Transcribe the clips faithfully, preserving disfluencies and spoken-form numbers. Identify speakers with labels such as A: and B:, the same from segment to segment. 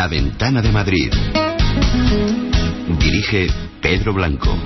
A: La Ventana de Madrid. Dirige Pedro Blanco.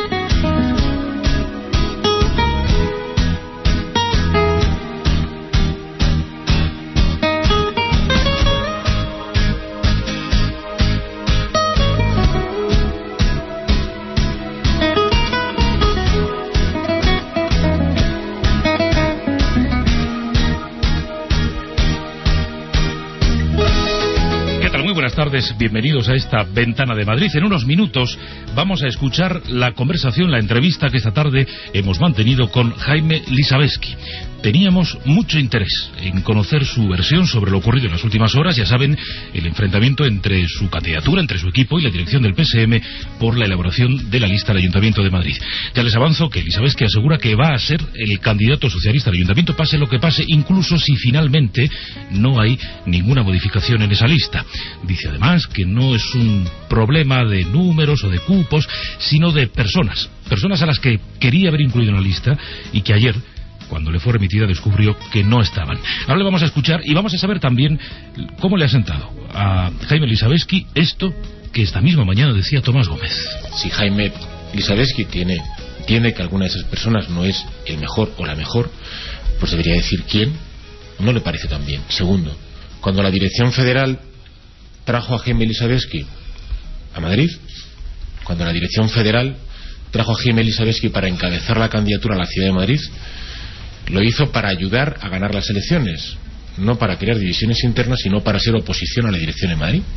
B: Buenas tardes, bienvenidos a esta Ventana de Madrid. En unos minutos vamos a escuchar la conversación, la entrevista que esta tarde hemos mantenido con Jaime Lisaveski. Teníamos mucho interés en conocer su versión sobre lo ocurrido en las últimas horas. Ya saben, el enfrentamiento entre su candidatura, entre su equipo y la dirección del P S M por la elaboración de la lista del Ayuntamiento de Madrid. Ya les avanzo que Lisaveski asegura que va a ser el candidato socialista al Ayuntamiento, pase lo que pase, incluso si finalmente no hay ninguna modificación en esa lista. Dice además que no es un problema de números o de cupos, sino de personas, personas a las que quería haber incluido en la lista y que ayer, cuando le fue remitida, descubrió que no estaban. Ahora le vamos a escuchar y vamos a saber también cómo le ha sentado a Jaime Lisaveski esto que esta misma mañana decía Tomás Gómez.
C: Si Jaime Lisaveski tiene, entiende que alguna de esas personas no es el mejor o la mejor, pues debería decir quién. No le parece tan bien. Segundo, cuando la dirección federal trajo a Jaime Lisaveski a Madrid, cuando la dirección federal trajo a Jaime Lisaveski para encabezar la candidatura a la ciudad de Madrid, lo hizo para ayudar a ganar las elecciones, no para crear divisiones internas, sino para ser oposición a la dirección de Madrid.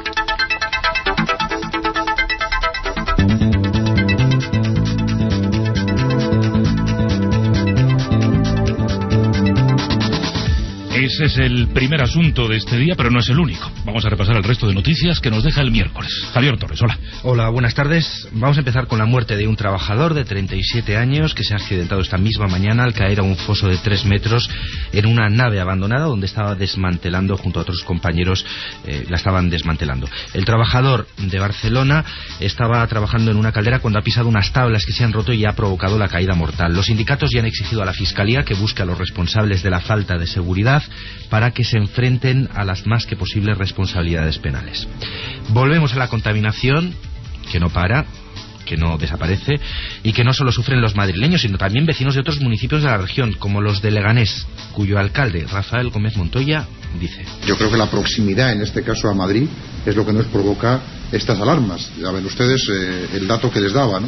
B: Ese es el primer asunto de este día, pero no es el único. Vamos a repasar el resto de noticias que nos deja el miércoles. Javier Torres, hola.
D: Hola, buenas tardes. Vamos a empezar con la muerte de un trabajador de treinta y siete años que se ha accidentado esta misma mañana al caer a un foso de tres metros en una nave abandonada donde estaba desmantelando junto a otros compañeros, eh, la estaban desmantelando. El trabajador de Barcelona estaba trabajando en una caldera cuando ha pisado unas tablas que se han roto y ha provocado la caída mortal. Los sindicatos ya han exigido a la Fiscalía que busque a los responsables de la falta de seguridad para que se enfrenten a las más que posibles responsabilidades penales. Volvemos a la contaminación, que no para, que no desaparece, y que no solo sufren los madrileños, sino también vecinos de otros municipios de la región, como los de Leganés, cuyo alcalde, Rafael Gómez Montoya, dice:
E: yo creo que la proximidad, en este caso a Madrid, es lo que nos provoca estas alarmas. Ya ven ustedes eh, el dato que les daba, ¿no?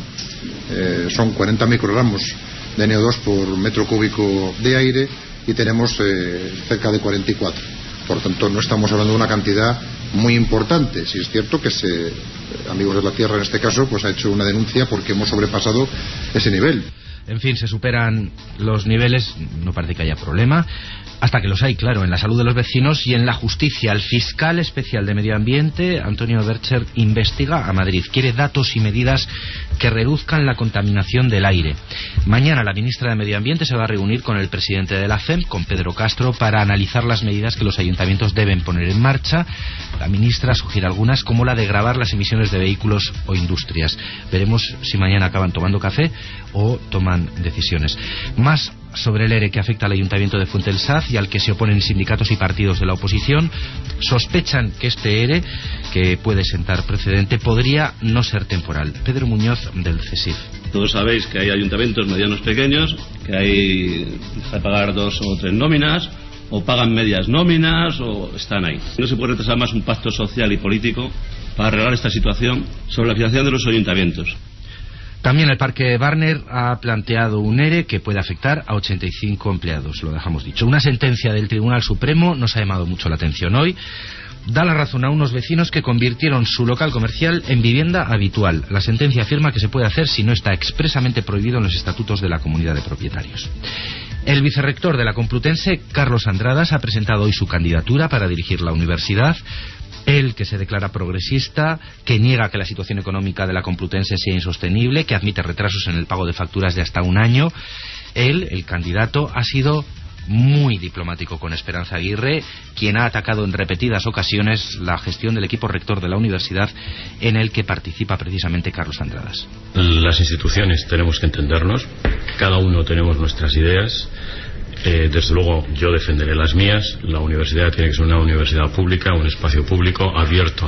E: Eh, son cuarenta microgramos de N O dos por metro cúbico de aire y tenemos eh, cerca de cuarenta y cuatro. Por tanto, no estamos hablando de una cantidad muy importante. Si es cierto que se, Amigos de la Tierra en este caso, pues ha hecho una denuncia porque hemos sobrepasado ese nivel.
D: En fin, se superan los niveles, no parece que haya problema, hasta que los hay, claro, en la salud de los vecinos y en la justicia. El fiscal especial de Medio Ambiente, Antonio Bercher, investiga a Madrid. Quiere datos y medidas que reduzcan la contaminación del aire. Mañana la ministra de Medio Ambiente se va a reunir con el presidente de la C E M, con Pedro Castro, para analizar las medidas que los ayuntamientos deben poner en marcha. La ministra sugiere algunas, como la de gravar las emisiones de vehículos o industrias. Veremos si mañana acaban tomando café o toman decisiones. Más sobre el ERE que afecta al Ayuntamiento de Fuente del Saz y al que se oponen sindicatos y partidos de la oposición. Sospechan que este ERE, que puede sentar precedente, podría no ser temporal. Pedro Muñoz, del CESIF.
F: Todos sabéis que hay ayuntamientos medianos pequeños, que hay que pagar dos o tres nóminas, o pagan medias nóminas, o están ahí. No se puede retrasar más un pacto social y político para arreglar esta situación sobre la financiación de los ayuntamientos.
D: También el Parque Barner ha planteado un ERE que puede afectar a ochenta y cinco empleados, lo dejamos dicho. Una sentencia del Tribunal Supremo nos ha llamado mucho la atención hoy. Da la razón a unos vecinos que convirtieron su local comercial en vivienda habitual. La sentencia afirma que se puede hacer si no está expresamente prohibido en los estatutos de la comunidad de propietarios. El vicerrector de la Complutense, Carlos Andradas, ha presentado hoy su candidatura para dirigir la universidad. Él, que se declara progresista, que niega que la situación económica de la Complutense sea insostenible, que admite retrasos en el pago de facturas de hasta un año. Él, el candidato, ha sido muy diplomático con Esperanza Aguirre, quien ha atacado en repetidas ocasiones la gestión del equipo rector de la universidad, en el que participa precisamente Carlos Andradas.
G: Las instituciones tenemos que entendernos, cada uno tenemos nuestras ideas. Eh, desde luego yo defenderé las mías. La universidad tiene que ser una universidad pública, un espacio público abierto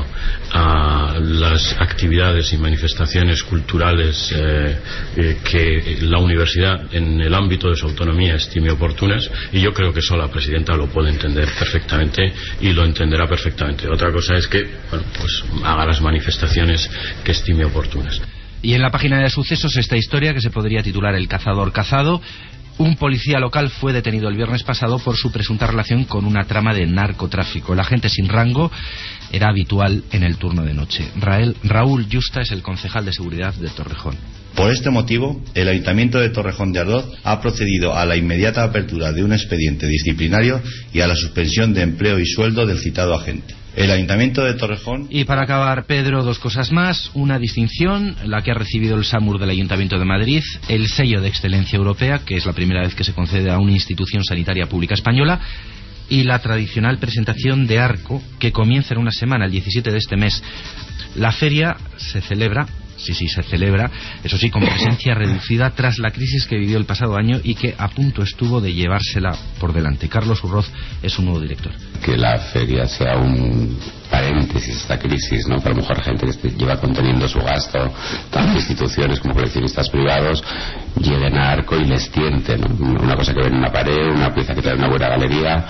G: a las actividades y manifestaciones culturales eh, eh, que la universidad en el ámbito de su autonomía estime oportunas, y yo creo que eso la presidenta lo puede entender perfectamente y lo entenderá perfectamente. Otra cosa es que, bueno, pues haga las manifestaciones que estime oportunas.
D: Y en la página de sucesos esta historia que se podría titular El cazador cazado. Un policía local fue detenido el viernes pasado por su presunta relación con una trama de narcotráfico. El agente sin rango era habitual en el turno de noche. Rael, Raúl Yusta es el concejal de seguridad de Torrejón.
H: Por este motivo, el Ayuntamiento de Torrejón de Ardoz ha procedido a la inmediata apertura de un expediente disciplinario y a la suspensión de empleo y sueldo del citado agente. El Ayuntamiento de Torrejón...
D: Y para acabar, Pedro, dos cosas más. Una distinción, la que ha recibido el SAMUR del Ayuntamiento de Madrid, el sello de excelencia europea, que es la primera vez que se concede a una institución sanitaria pública española, y la tradicional presentación de Arco, que comienza en una semana, el diecisiete de este mes. La feria se celebra... Sí, sí, se celebra, eso sí, con presencia reducida tras la crisis que vivió el pasado año y que a punto estuvo de llevársela por delante. Carlos Urroz es su nuevo director.
I: Que la feria sea un paréntesis esta crisis, ¿no? Para a lo mejor gente que lleva conteniendo su gasto, tanto instituciones como coleccionistas privados, lleguen a Arco y les tienten, ¿no? Una cosa que ven en una pared, una pieza que trae una buena galería,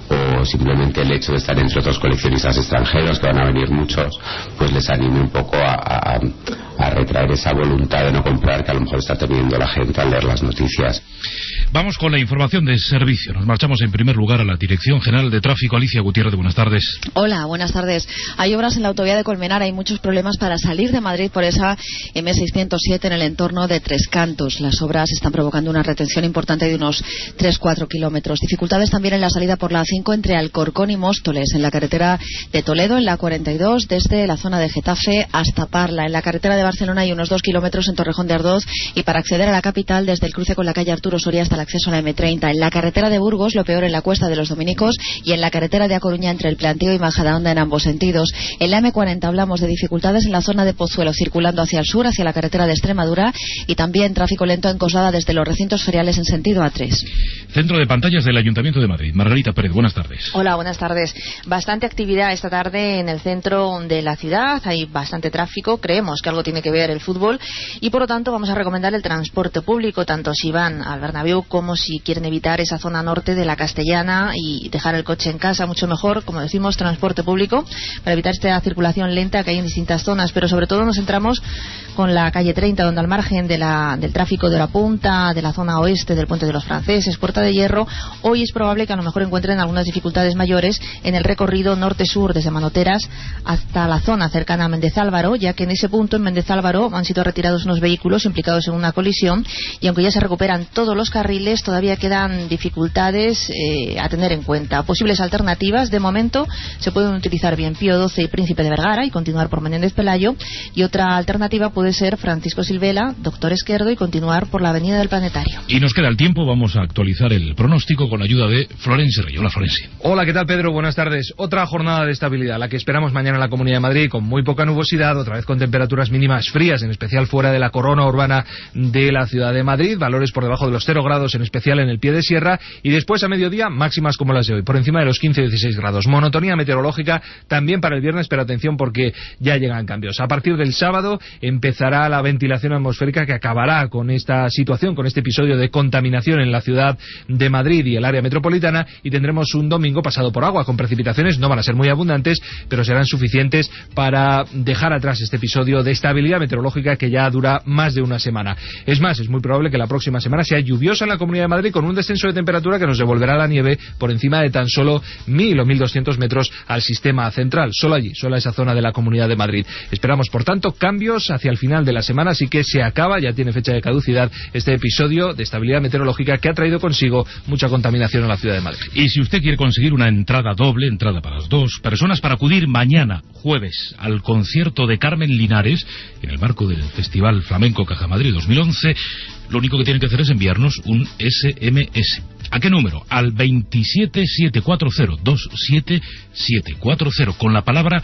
I: o simplemente el hecho de estar entre otros coleccionistas extranjeros, que van a venir muchos, pues les anime un poco a, a, a retraer esa voluntad de no comprar que a lo mejor está teniendo la gente al leer las noticias.
B: Vamos con la información de servicio. Nos marchamos en primer lugar a la Dirección General de Tráfico. Alicia Gutiérrez, buenas tardes.
J: Hola, buenas tardes. Hay obras en la autovía de Colmenar, hay muchos problemas para salir de Madrid por esa eme seiscientos siete en el entorno de Tres Cantos. Las obras están provocando una retención importante de unos tres a cuatro kilómetros. Dificultades también en la salida por la A cinco entre Alcorcón y Móstoles, en la carretera de Toledo, en la cuarenta y dos, desde la zona de Getafe hasta Parla. En la carretera de Barcelona hay unos dos kilómetros en Torrejón de Ardoz, y para acceder a la capital desde el cruce con la calle Arturo Soria hasta el acceso a la eme treinta. En la carretera de Burgos, lo peor en la Cuesta de los Dominicos, y en la carretera de A Coruña entre el Plantío y Majadahonda en ambos sentidos. En la eme cuarenta hablamos de dificultades en la zona de Pozuelo, circulando hacia el sur, hacia la carretera de Extremadura, y también tráfico lento en Coslada desde los recintos feriales en sentido A tres.
B: Centro de pantallas del Ayuntamiento de Madrid. Margarita Pérez, buenas tardes.
K: Hola, buenas tardes. Bastante actividad esta tarde en el centro de la ciudad, hay bastante tráfico, creemos que algo tiene que ver el fútbol, y por lo tanto vamos a recomendar el transporte público, tanto si van al Bernabéu como si quieren evitar esa zona norte de la Castellana y dejar el coche en casa, mucho mejor, como decimos, transporte público, para evitar esta circulación lenta que hay en distintas zonas. Pero sobre todo nos centramos con la calle treinta, donde al margen de la, del tráfico de la punta, de la zona oeste, del Puente de los Franceses, Puerta de Hierro, hoy es probable que a lo mejor encuentren algunas dificultades mayores en el recorrido norte-sur desde Manoteras hasta la zona cercana a Méndez Álvaro, ya que en ese punto, en Méndez Álvaro, han sido retirados unos vehículos implicados en una colisión, y aunque ya se recuperan todos los carriles, todavía quedan dificultades eh, a tener en cuenta. Posibles alternativas, de momento, se pueden utilizar bien Pío doce y Príncipe de Vergara y continuar por Menéndez Pelayo, y otra alternativa puede ser Francisco Silvela, Doctor Esquerdo, y continuar por la Avenida del Planetario.
B: Y nos queda el tiempo, vamos a actualizar el pronóstico con la ayuda de Florencio Rey. Hola, Florencio.
L: Hola, ¿qué tal, Pedro? Buenas tardes. Otra jornada de estabilidad, la que esperamos mañana en la Comunidad de Madrid, con muy poca nubosidad, otra vez con temperaturas mínimas frías, en especial fuera de la corona urbana de la ciudad de Madrid, valores por debajo de los cero grados, en especial en el pie de sierra, y después a mediodía máximas como las de hoy, por encima de los quince a dieciséis grados. Monotonía meteorológica también para el viernes, pero atención porque ya llegan cambios. A partir del sábado empezará la ventilación atmosférica, que acabará con esta situación, con este episodio de contaminación en la ciudad de Madrid y el área metropolitana, y tendremos un domingo pasado por agua, con precipitaciones, no van a ser muy abundantes, pero serán suficientes para dejar atrás este episodio de estabilidad meteorológica que ya dura más de una semana. Es más, es muy probable que la próxima semana sea lluviosa en la Comunidad de Madrid, con un descenso de temperatura que nos devolverá la nieve por encima de tan solo mil o mil doscientos metros al sistema central, solo allí, solo esa zona de la Comunidad de Madrid. Esperamos, por tanto, cambios hacia el final de la semana, así que se acaba, ya tiene fecha de caducidad, este episodio de estabilidad meteorológica que ha traído consigo mucha contaminación en la ciudad de Madrid.
B: Y si usted quiere conseguir una entrada doble, entrada para las dos personas, para acudir mañana, jueves, al concierto de Carmen Linares, en el marco del Festival Flamenco Caja Madrid dos mil once, lo único que tiene que hacer es enviarnos un ese eme ese. ¿A qué número? Al veintisiete siete cuatro cero, veintisiete siete cuatro cero, con la palabra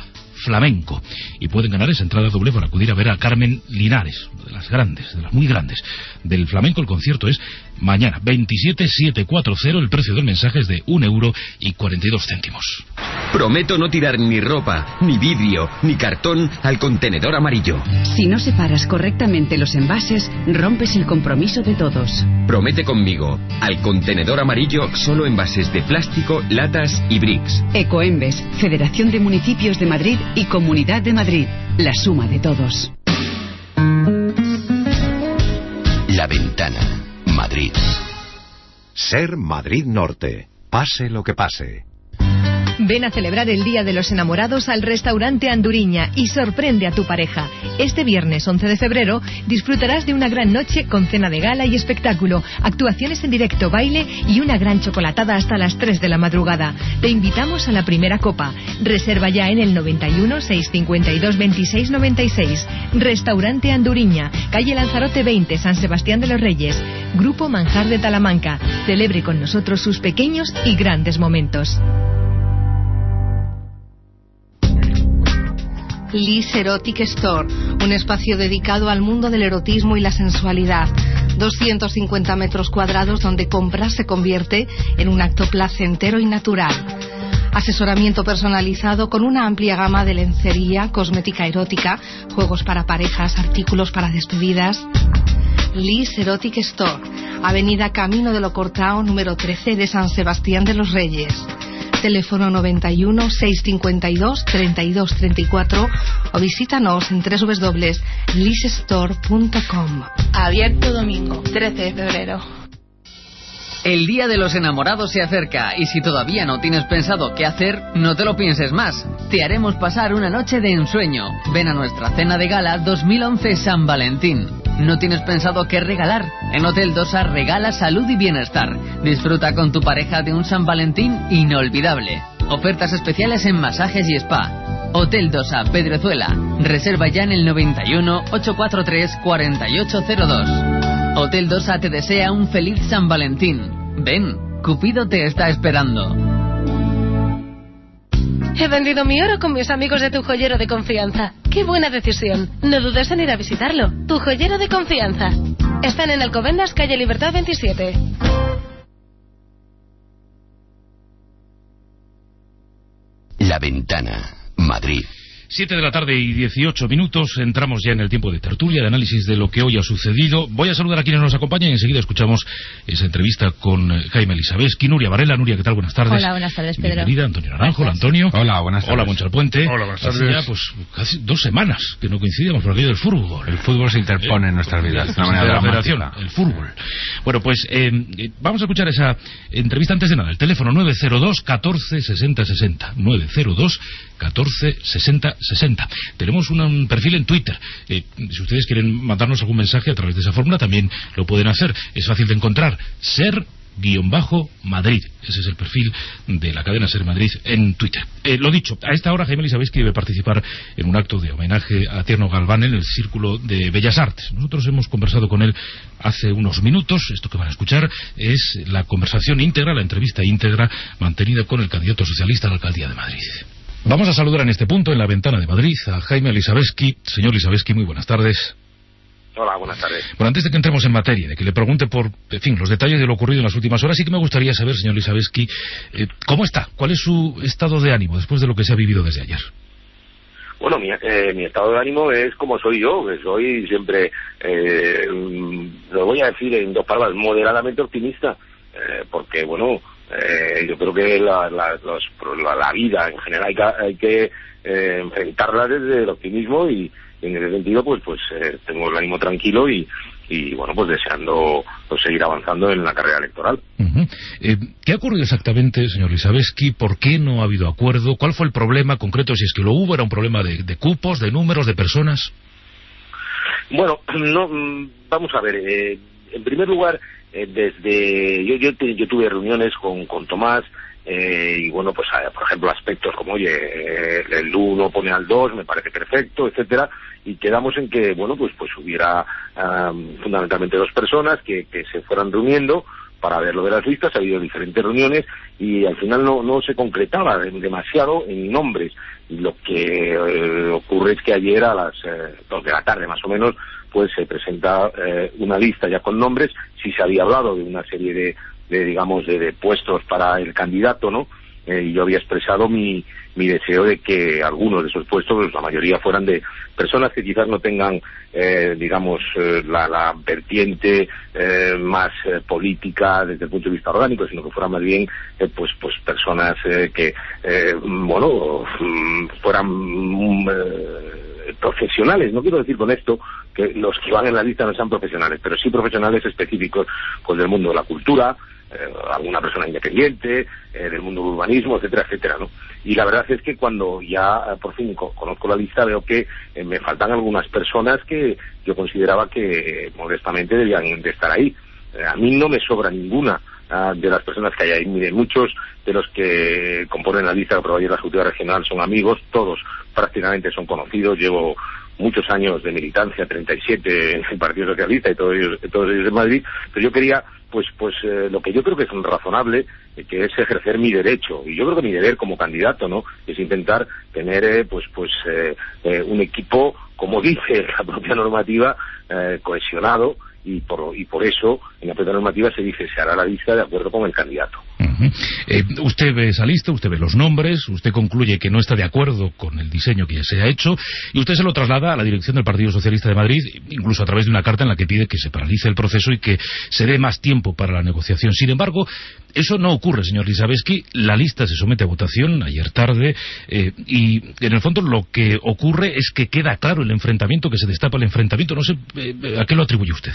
B: Flamenco. Y pueden ganar esa entrada doble para acudir a ver a Carmen Linares, una de las grandes, de las muy grandes del flamenco. El concierto es mañana, veintisiete setecientos cuarenta. El precio del mensaje es de un euro y cuarenta y dos céntimos.
M: Prometo no tirar ni ropa, ni vidrio, ni cartón al contenedor amarillo.
N: Si no separas correctamente los envases, rompes el compromiso de todos.
M: Promete conmigo, al contenedor amarillo solo envases de plástico, latas y bricks.
N: Ecoembes, Federación de Municipios de Madrid y Comunidad de Madrid. La suma de todos.
A: La Ventana, Madrid.
O: Ser Madrid Norte. Pase lo que pase.
P: Ven a celebrar el Día de los Enamorados al restaurante Anduriña y sorprende a tu pareja. Este viernes once de febrero disfrutarás de una gran noche con cena de gala y espectáculo, actuaciones en directo, baile y una gran chocolatada hasta las tres de la madrugada. Te invitamos a la primera copa. Reserva ya en el noventa y uno, seiscientos cincuenta y dos, veintiséis noventa y seis. Restaurante Anduriña, calle Lanzarote veinte, San Sebastián de los Reyes. Grupo Manjar de Talamanca. Celebre con nosotros sus pequeños y grandes momentos.
Q: Liz Erotic Store, un espacio dedicado al mundo del erotismo y la sensualidad. doscientos cincuenta metros cuadrados donde comprar se convierte en un acto placentero y natural. Asesoramiento personalizado con una amplia gama de lencería, cosmética erótica, juegos para parejas, artículos para despedidas. Liz Erotic Store, Avenida Camino de Locortao, número trece de San Sebastián de los Reyes. Teléfono noventa y uno, seiscientos cincuenta y dos, treinta y dos treinta y cuatro o visítanos en doble u doble u doble u punto liz store punto com.
R: Abierto domingo, trece de febrero.
S: El Día de los Enamorados se acerca y si todavía no tienes pensado qué hacer, no te lo pienses más. Te haremos pasar una noche de ensueño. Ven a nuestra cena de gala dos mil once San Valentín. ¿No tienes pensado qué regalar? En Hotel Dosa regala salud y bienestar. Disfruta con tu pareja de un San Valentín inolvidable. Ofertas especiales en masajes y spa. Hotel Dosa, Pedrezuela. Reserva ya en el noventa y uno, ochocientos cuarenta y tres, cuarenta y ocho cero dos. Hotel Dosa te desea un feliz San Valentín. Ven, Cupido te está esperando.
R: He vendido mi oro con mis amigos de Tu Joyero de Confianza. ¡Qué buena decisión! No dudes en ir a visitarlo. Tu Joyero de Confianza. Están en Alcobendas, calle Libertad veintisiete.
A: La Ventana, Madrid.
B: Siete de la tarde y dieciocho minutos, entramos ya en el tiempo de tertulia, de análisis de lo que hoy ha sucedido. Voy a saludar a quienes nos acompañan y enseguida escuchamos esa entrevista con Jaime Lisabeski. Nuria Varela. Nuria, ¿qué tal? Buenas tardes.
T: Hola, buenas tardes, Pedro.
B: Bienvenida, Antonio Naranjo. Hola, Antonio.
U: Hola, buenas tardes.
B: Hola, Monchal Puente.
U: Hola, buenas tardes.
B: Hace ya, pues, casi dos semanas que no coincidíamos por aquello del fútbol.
U: El fútbol se interpone eh, en nuestras vidas de una manera
B: de la
U: federación,
B: el fútbol. Bueno, pues eh, vamos a escuchar esa entrevista antes de nada. El teléfono nueve cero dos, catorce, sesenta, sesenta. nueve cero dos, catorce, sesenta, sesenta. Tenemos un, un perfil en Twitter. Eh, si ustedes quieren mandarnos algún mensaje a través de esa fórmula, también lo pueden hacer. Es fácil de encontrar. Ser guión bajo Madrid. Ese es el perfil de la cadena Ser Madrid en Twitter. Eh, lo dicho, a esta hora Jaime Lisabeski debe participar en un acto de homenaje a Tierno Galván en el Círculo de Bellas Artes. Nosotros hemos conversado con él hace unos minutos. Esto que van a escuchar es la conversación íntegra, la entrevista íntegra mantenida con el candidato socialista a la alcaldía de Madrid. Vamos a saludar en este punto, en la Ventana de Madrid, a Jaime Lisabeski. Señor Lisabeski, muy buenas tardes.
V: Hola, buenas tardes.
B: Bueno, antes de que entremos en materia, de que le pregunte por, en fin, los detalles de lo ocurrido en las últimas horas, sí que me gustaría saber, señor Lisabeski, eh, ¿cómo está? ¿Cuál es su estado de ánimo después de lo que se ha vivido desde ayer?
V: Bueno, mi, eh, mi estado de ánimo es como soy yo, que soy siempre, eh, lo voy a decir en dos palabras, moderadamente optimista, eh, porque, bueno, eh, yo creo que la, la, los, la, la vida en general hay que, hay que eh, enfrentarla desde el optimismo y en ese sentido pues pues eh, tengo el ánimo tranquilo y, y bueno, pues deseando pues seguir avanzando en la carrera electoral.
B: Uh-huh. eh, ¿Qué ha ocurrido exactamente, señor Lisabeski? ¿Por qué no ha habido acuerdo? ¿Cuál fue el problema concreto? Si es que lo hubo, ¿era un problema de, de cupos, de números, de personas?
V: Bueno, no, vamos a ver, eh, en primer lugar, eh, desde yo, yo yo tuve reuniones con con Tomás eh, y bueno, pues por ejemplo aspectos como oye, eh, el uno pone al dos, me parece perfecto, etcétera, y quedamos en que bueno, pues pues hubiera um, fundamentalmente dos personas que, que se fueran reuniendo para ver lo de las listas. Ha habido diferentes reuniones y al final no, no se concretaba demasiado en nombres. Y lo que eh, ocurre es que ayer a las eh, dos de la tarde más o menos pues se presenta eh, una lista ya con nombres. Sí se había hablado de una serie de, de digamos de, de puestos para el candidato, ¿no? Eh, y yo había expresado mi, mi deseo de que algunos de esos puestos, pues la mayoría fueran de personas que quizás no tengan, eh, digamos, eh, la, la vertiente eh, más eh, política desde el punto de vista orgánico, sino que fueran más bien, eh, pues, pues personas eh, que, eh, bueno, fueran mm, eh, profesionales. No quiero decir con esto que los que van en la lista no sean profesionales, pero sí profesionales específicos, pues del mundo de la cultura, Eh, alguna persona independiente, eh, del mundo del urbanismo, etcétera, etcétera, ¿no? Y la verdad es que cuando ya eh, por fin co conozco la lista veo que eh, me faltan algunas personas que yo consideraba que eh, modestamente debían de estar ahí. Eh, a mí no me sobra ninguna uh, de las personas que hay ahí. Mire, muchos de los que componen la lista que aprobó ayer la Ejecutiva Regional son amigos, todos prácticamente son conocidos. Llevo muchos años de militancia, treinta y siete en el Partido Socialista y todos ellos, todos ellos en Madrid, pero yo quería pues pues eh, lo que yo creo que es razonable, eh, que es ejercer mi derecho, y yo creo que mi deber como candidato, ¿no?, es intentar tener eh, pues pues eh, eh, un equipo, como dice la propia normativa, eh, cohesionado, y por y por eso en la propia normativa se dice se hará la lista de acuerdo con el candidato.
B: Uh-huh. eh, usted ve esa lista, usted ve los nombres, usted concluye que no está de acuerdo con el diseño que ya se ha hecho, y usted se lo traslada a la dirección del Partido Socialista de Madrid, incluso a través de una carta en la que pide que se paralice el proceso y que se dé más tiempo para la negociación. Sin embargo, eso no ocurre, señor Lisaveski. La lista se somete a votación ayer tarde, eh, y en el fondo lo que ocurre es que queda claro el enfrentamiento, que se destapa el enfrentamiento. No sé, eh, ¿a qué lo atribuye usted?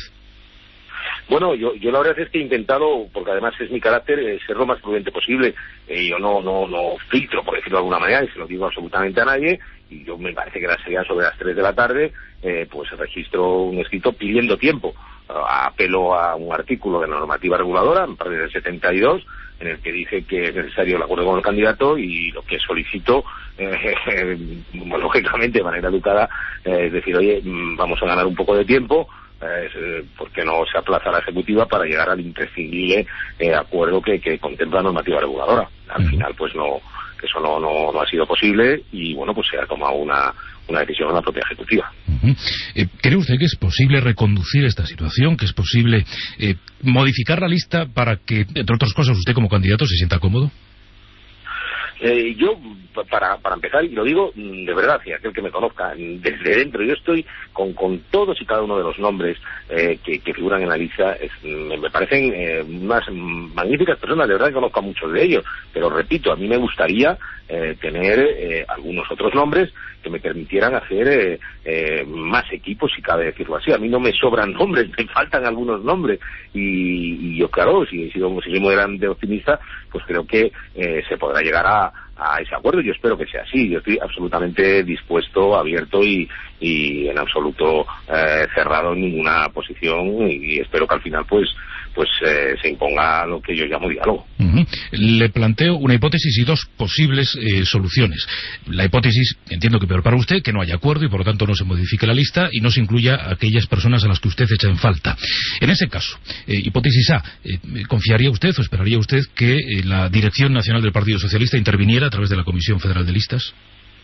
V: Bueno, yo, yo la verdad es que he intentado, porque además es mi carácter, eh, ser lo más prudente posible. Eh, yo no, no, no filtro, por decirlo de alguna manera, y se lo digo absolutamente a nadie, y yo me parece que la sería sobre las tres de la tarde, eh, pues registro un escrito pidiendo tiempo. Uh, apelo a un artículo de la normativa reguladora, me parece del setenta y dos, en el que dice que es necesario el acuerdo con el candidato, y lo que solicito, eh, eh, lógicamente de manera educada, eh, es decir, oye, vamos a ganar un poco de tiempo, Eh, porque no se aplaza la ejecutiva para llegar al imprescindible eh, acuerdo que, que contempla la normativa reguladora. Al final, pues no, eso no, no, no ha sido posible, y bueno, pues se ha tomado una, una decisión en la propia ejecutiva.
B: Uh-huh. eh, ¿Cree usted que es posible reconducir esta situación, que es posible eh, modificar la lista para que, entre otras cosas, usted como candidato se sienta cómodo?
V: Eh, yo, para, para empezar, y lo digo de verdad, y aquel que me conozca, desde dentro, yo estoy con, con todos y cada uno de los nombres eh, que, que figuran en la lista. Es, me, me parecen eh, unas magníficas personas, de verdad que conozco a muchos de ellos, pero repito, a mí me gustaría eh, tener eh, algunos otros nombres que me permitieran hacer eh, eh, más equipos, si cabe decirlo así. A mí no me sobran nombres, me faltan algunos nombres, y, y yo, claro, si, si, si soy moderadamente optimista, pues creo que eh, se podrá llegar a, a ese acuerdo. Yo espero que sea así. Yo estoy absolutamente dispuesto, abierto y, y en absoluto eh, cerrado en ninguna posición, y, y espero que al final pues pues eh, se imponga lo que yo llamo diálogo.
B: Uh-huh. Le planteo una hipótesis y dos posibles eh, soluciones. La hipótesis, entiendo que peor para usted, que no haya acuerdo y por lo tanto no se modifique la lista y no se incluya a aquellas personas a las que usted echa en falta. En ese caso, eh, hipótesis A, eh, ¿confiaría usted o esperaría usted que eh, la Dirección Nacional del Partido Socialista interviniera a través de la Comisión Federal de Listas?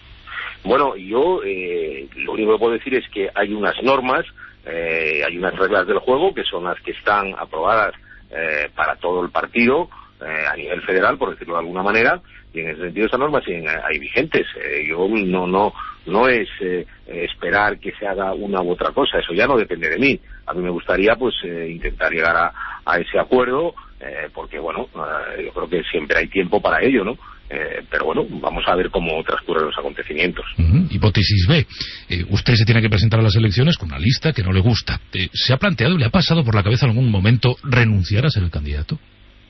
V: Bueno, yo eh, lo único que puedo decir es que hay unas normas, eh, hay unas reglas del juego que son las que están aprobadas eh, para todo el partido eh, a nivel federal, por decirlo de alguna manera, y en ese sentido esas normas siguen ahí vigentes. Eh, yo no no no es eh, esperar que se haga una u otra cosa, eso ya no depende de mí. A mí me gustaría pues eh, intentar llegar a, a ese acuerdo, eh, porque bueno, eh, yo creo que siempre hay tiempo para ello, ¿no? Eh, pero bueno, vamos a ver cómo transcurren los acontecimientos.
B: Uh-huh. Hipótesis B, eh, usted se tiene que presentar a las elecciones con una lista que no le gusta. Eh, ¿Se ha planteado, le ha pasado por la cabeza en algún momento renunciar a ser el candidato?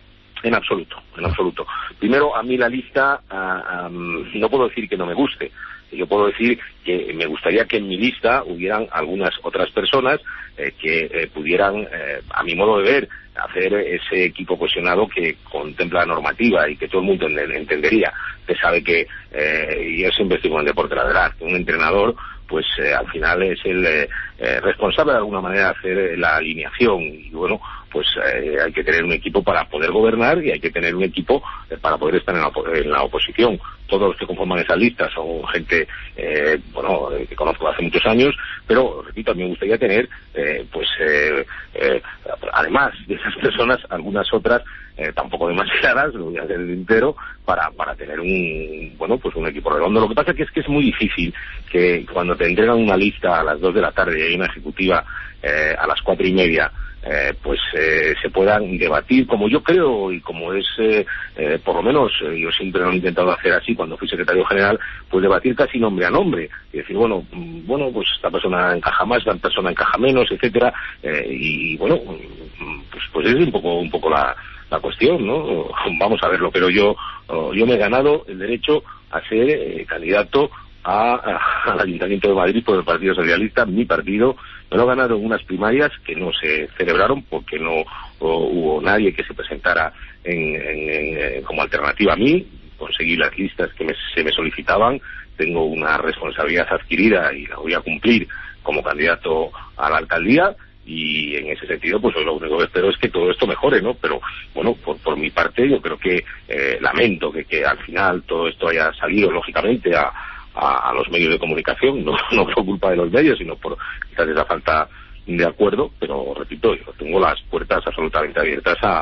V: En absoluto, en absoluto. Primero, a mí la lista, uh, um, no puedo decir que no me guste. Yo puedo decir que me gustaría que en mi lista hubieran algunas otras personas eh, que eh, pudieran, eh, a mi modo de ver, hacer ese equipo cohesionado que contempla la normativa y que todo el mundo entendería. Usted sabe que, eh, y yo siempre estoy con el deporte, la verdad, que un entrenador pues eh, al final es el eh, eh, responsable de alguna manera de hacer eh, la alineación, y bueno, pues eh, hay que tener un equipo para poder gobernar y hay que tener un equipo eh, para poder estar en la, en la oposición. Todos los que conforman esas listas son gente, eh, bueno, que conozco hace muchos años, pero, repito, a mí me gustaría tener, eh, pues, eh, eh, además de esas personas, algunas otras, eh, tampoco demasiadas, lo voy a hacer entero, para, para tener un, bueno, pues un equipo redondo. Lo que pasa que es que es muy difícil que cuando te entregan una lista a las dos de la tarde y hay una ejecutiva eh, a las cuatro y media, Eh, pues eh, se puedan debatir, como yo creo y como es, eh, eh, por lo menos eh, yo siempre lo he intentado hacer así cuando fui secretario general, pues debatir casi nombre a nombre y decir, bueno, bueno pues esta persona encaja más, esta persona encaja menos, etcétera, eh, y bueno, pues, pues es un poco un poco la, la cuestión, ¿no? Vamos a verlo, pero yo yo me he ganado el derecho a ser eh, candidato a, a, al Ayuntamiento de Madrid por el Partido Socialista. Mi partido me lo ganaron unas primarias que no se celebraron porque no o, hubo nadie que se presentara en, en, en, como alternativa a mí. Conseguí las listas que me, se me solicitaban, tengo una responsabilidad adquirida y la voy a cumplir como candidato a la alcaldía, y en ese sentido pues lo único que espero es que todo esto mejore, ¿no? Pero bueno, por, por mi parte yo creo que eh, lamento que, que al final todo esto haya salido lógicamente a A, a los medios de comunicación, no, no por culpa de los medios, sino por quizás esa falta de acuerdo, pero repito, yo tengo las puertas absolutamente abiertas a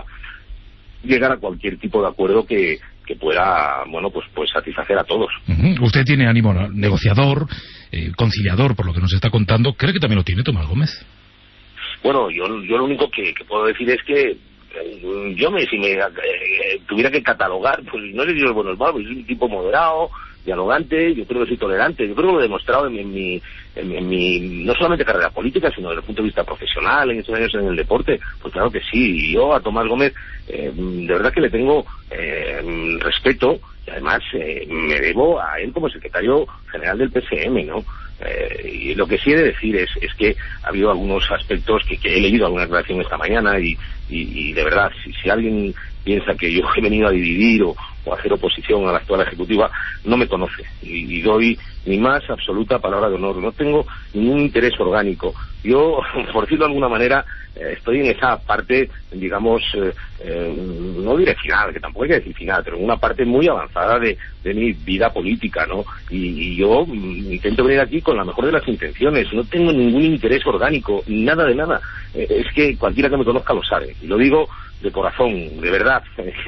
V: llegar a cualquier tipo de acuerdo que, que pueda, bueno, pues pues satisfacer a todos.
B: Uh-huh. Usted tiene ánimo negociador, eh, conciliador, por lo que nos está contando. ¿Cree que también lo tiene Tomás Gómez?
V: Bueno, yo, yo lo único que, que puedo decir es que eh, yo me si me eh, tuviera que catalogar, pues no sé si soy bueno o malo, soy un tipo moderado, dialogante, yo creo que soy tolerante, yo creo que lo he demostrado en mi, en mi, en mi, en mi no solamente carrera política, sino desde el punto de vista profesional, en estos años en el deporte. Pues claro que sí, yo a Tomás Gómez eh, de verdad que le tengo eh, respeto, y además eh, me debo a él como secretario general del P S M, ¿no? Eh, y lo que sí he de decir es, es que ha habido algunos aspectos que, que he leído alguna declaración esta mañana y, y, y de verdad, si, si alguien piensa que yo he venido a dividir o, o a hacer oposición a la actual ejecutiva, no me conoce, y, y doy mi más absoluta palabra de honor. No tengo ningún interés orgánico. Yo, por decirlo de alguna manera, eh, estoy en esa parte, digamos, eh, eh, no diré final, que tampoco hay que decir final, pero en una parte muy avanzada de, de mi vida política, ¿no? Y, y yo mm, intento venir aquí con la mejor de las intenciones. No tengo ningún interés orgánico, nada de nada. Eh, es que cualquiera que me conozca lo sabe. Y lo digo de corazón, de verdad.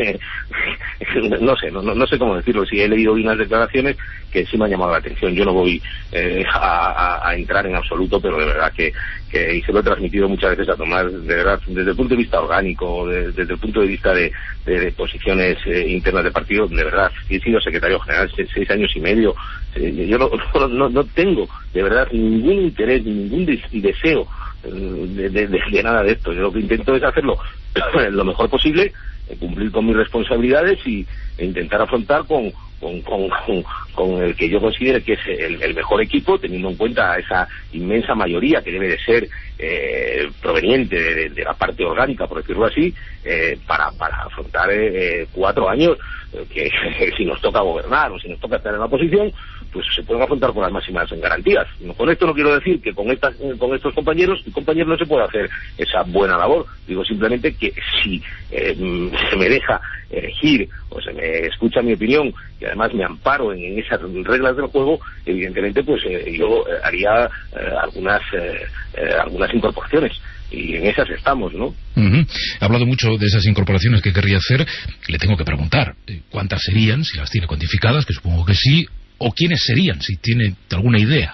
V: no sé, no, no sé cómo decirlo. Si he leído unas declaraciones que sí me han llamado la atención. Yo no voy eh, a, a, a entrar en absoluto, pero de verdad que, que y se lo he transmitido muchas veces a Tomás, de verdad, desde el punto de vista orgánico, de, desde el punto de vista de, de, de posiciones eh, internas de partido, de verdad, he sido secretario general seis, seis años y medio. Eh, yo no, no, no tengo, de verdad, ningún interés, ningún des, deseo de, de, de, de nada de esto. Yo lo que intento es hacerlo lo mejor posible, cumplir con mis responsabilidades y, e intentar afrontar con, con, con, con, con el que yo considere que es el, el mejor equipo, teniendo en cuenta esa inmensa mayoría que debe de ser eh, proveniente de, de la parte orgánica, por decirlo así, eh, para, para afrontar eh, cuatro años eh, que, que si nos toca gobernar o si nos toca estar en la oposición, pues se pueden afrontar con las máximas garantías. Con esto no quiero decir que con estas, con estos compañeros y compañeros no se puede hacer esa buena labor. Digo simplemente que si eh, se me deja elegir o se me escucha mi opinión y además me amparo en, en esas reglas del juego, evidentemente pues eh, yo eh, haría eh, algunas eh, eh, algunas incorporaciones. Y en esas estamos, ¿no?
B: Uh-huh. Ha hablado mucho de esas incorporaciones que querría hacer. Le tengo que preguntar, ¿cuántas serían? Si las tiene cuantificadas, que supongo que sí. ¿O quiénes serían, si tiene alguna idea?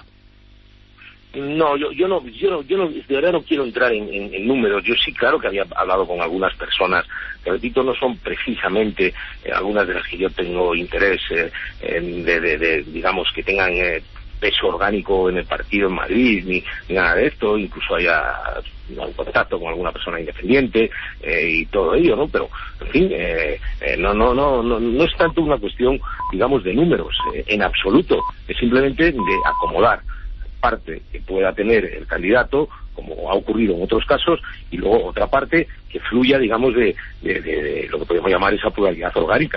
V: No, yo, yo no, yo no, yo no, de verdad no quiero entrar en, en, en números. Yo sí, claro que había hablado con algunas personas, que repito, no son precisamente eh, algunas de las que yo tengo interés eh, en, de, de, de, digamos, que tengan eh, peso orgánico en el partido en Madrid, ni, ni nada de esto. Incluso haya un contacto con alguna persona independiente eh, y todo ello, ¿no? Pero, en fin, eh, eh, no, no, no, no, no es tanto una cuestión, digamos, de números, eh, en absoluto. Es simplemente de acomodar parte que pueda tener el candidato, como ha ocurrido en otros casos, y luego otra parte que fluya, digamos, de, de, de, de lo que podemos llamar esa pluralidad orgánica.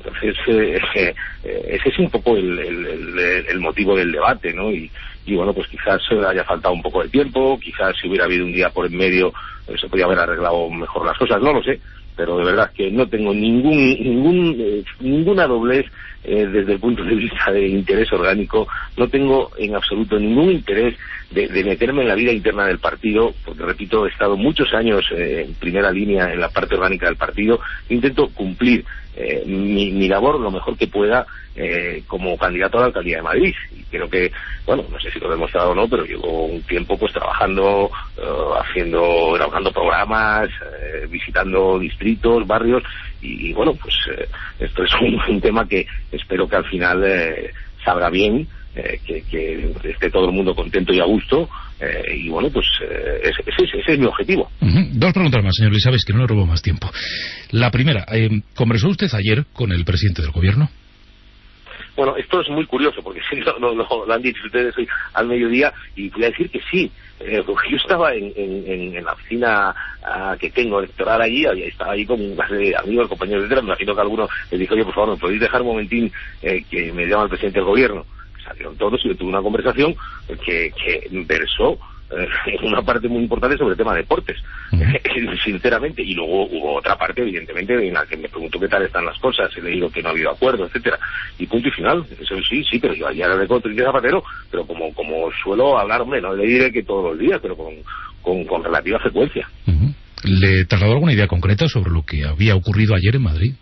V: Entonces, eh, eh, ese es un poco el, el, el, el motivo del debate, ¿no? Y, y bueno, pues quizás haya faltado un poco de tiempo, quizás si hubiera habido un día por en medio eh, se podría haber arreglado mejor las cosas, no lo sé, pero de verdad que no tengo ningún, ningún eh, ninguna doblez eh, desde el punto de vista de interés orgánico, no tengo en absoluto ningún interés de, de meterme en la vida interna del partido, porque repito, he estado muchos años eh, en primera línea en la parte orgánica del partido, intento cumplir eh, mi, mi labor lo mejor que pueda eh, como candidato a la alcaldía de Madrid, y creo que, bueno, no sé si lo he demostrado o no, pero llevo un tiempo pues trabajando, uh, haciendo, elaborando programas, eh, visitando distritos, barrios, y, y bueno, pues eh, esto es un, un tema que espero que al final eh, salga bien, eh, que, que esté todo el mundo contento y a gusto, eh, y bueno, pues eh, ese, ese, ese es mi objetivo.
B: Uh-huh. Dos preguntas más, señor Luis Sabes, que no le robo más tiempo. La primera, eh, ¿conversó usted ayer con el presidente del gobierno?
V: Bueno, esto es muy curioso, porque sí, lo, lo, lo, lo han dicho ustedes hoy al mediodía, y voy a decir que sí, eh, porque yo estaba en, en, en la oficina uh, que tengo electoral allí, estaba allí con un base de amigos, compañeros, etcétera. Me imagino que alguno les dijo, oye, por favor, ¿me podéis dejar un momentín eh, que me llama el presidente del gobierno? Salieron todos y yo tuve una conversación que, que versó eh, en una parte muy importante sobre el tema de deportes, uh-huh. sinceramente, y luego hubo otra parte, evidentemente, en la que me preguntó qué tal están las cosas, he leído que no ha habido acuerdo, etcétera, y punto y final. Eso sí, sí, pero yo ayer hablé con Trinidad Zapatero, pero como como suelo hablar, hombre, no le diré que todos los días, pero con, con, con relativa frecuencia.
B: Uh-huh. ¿Le trasladó alguna idea concreta sobre lo que había ocurrido ayer en Madrid?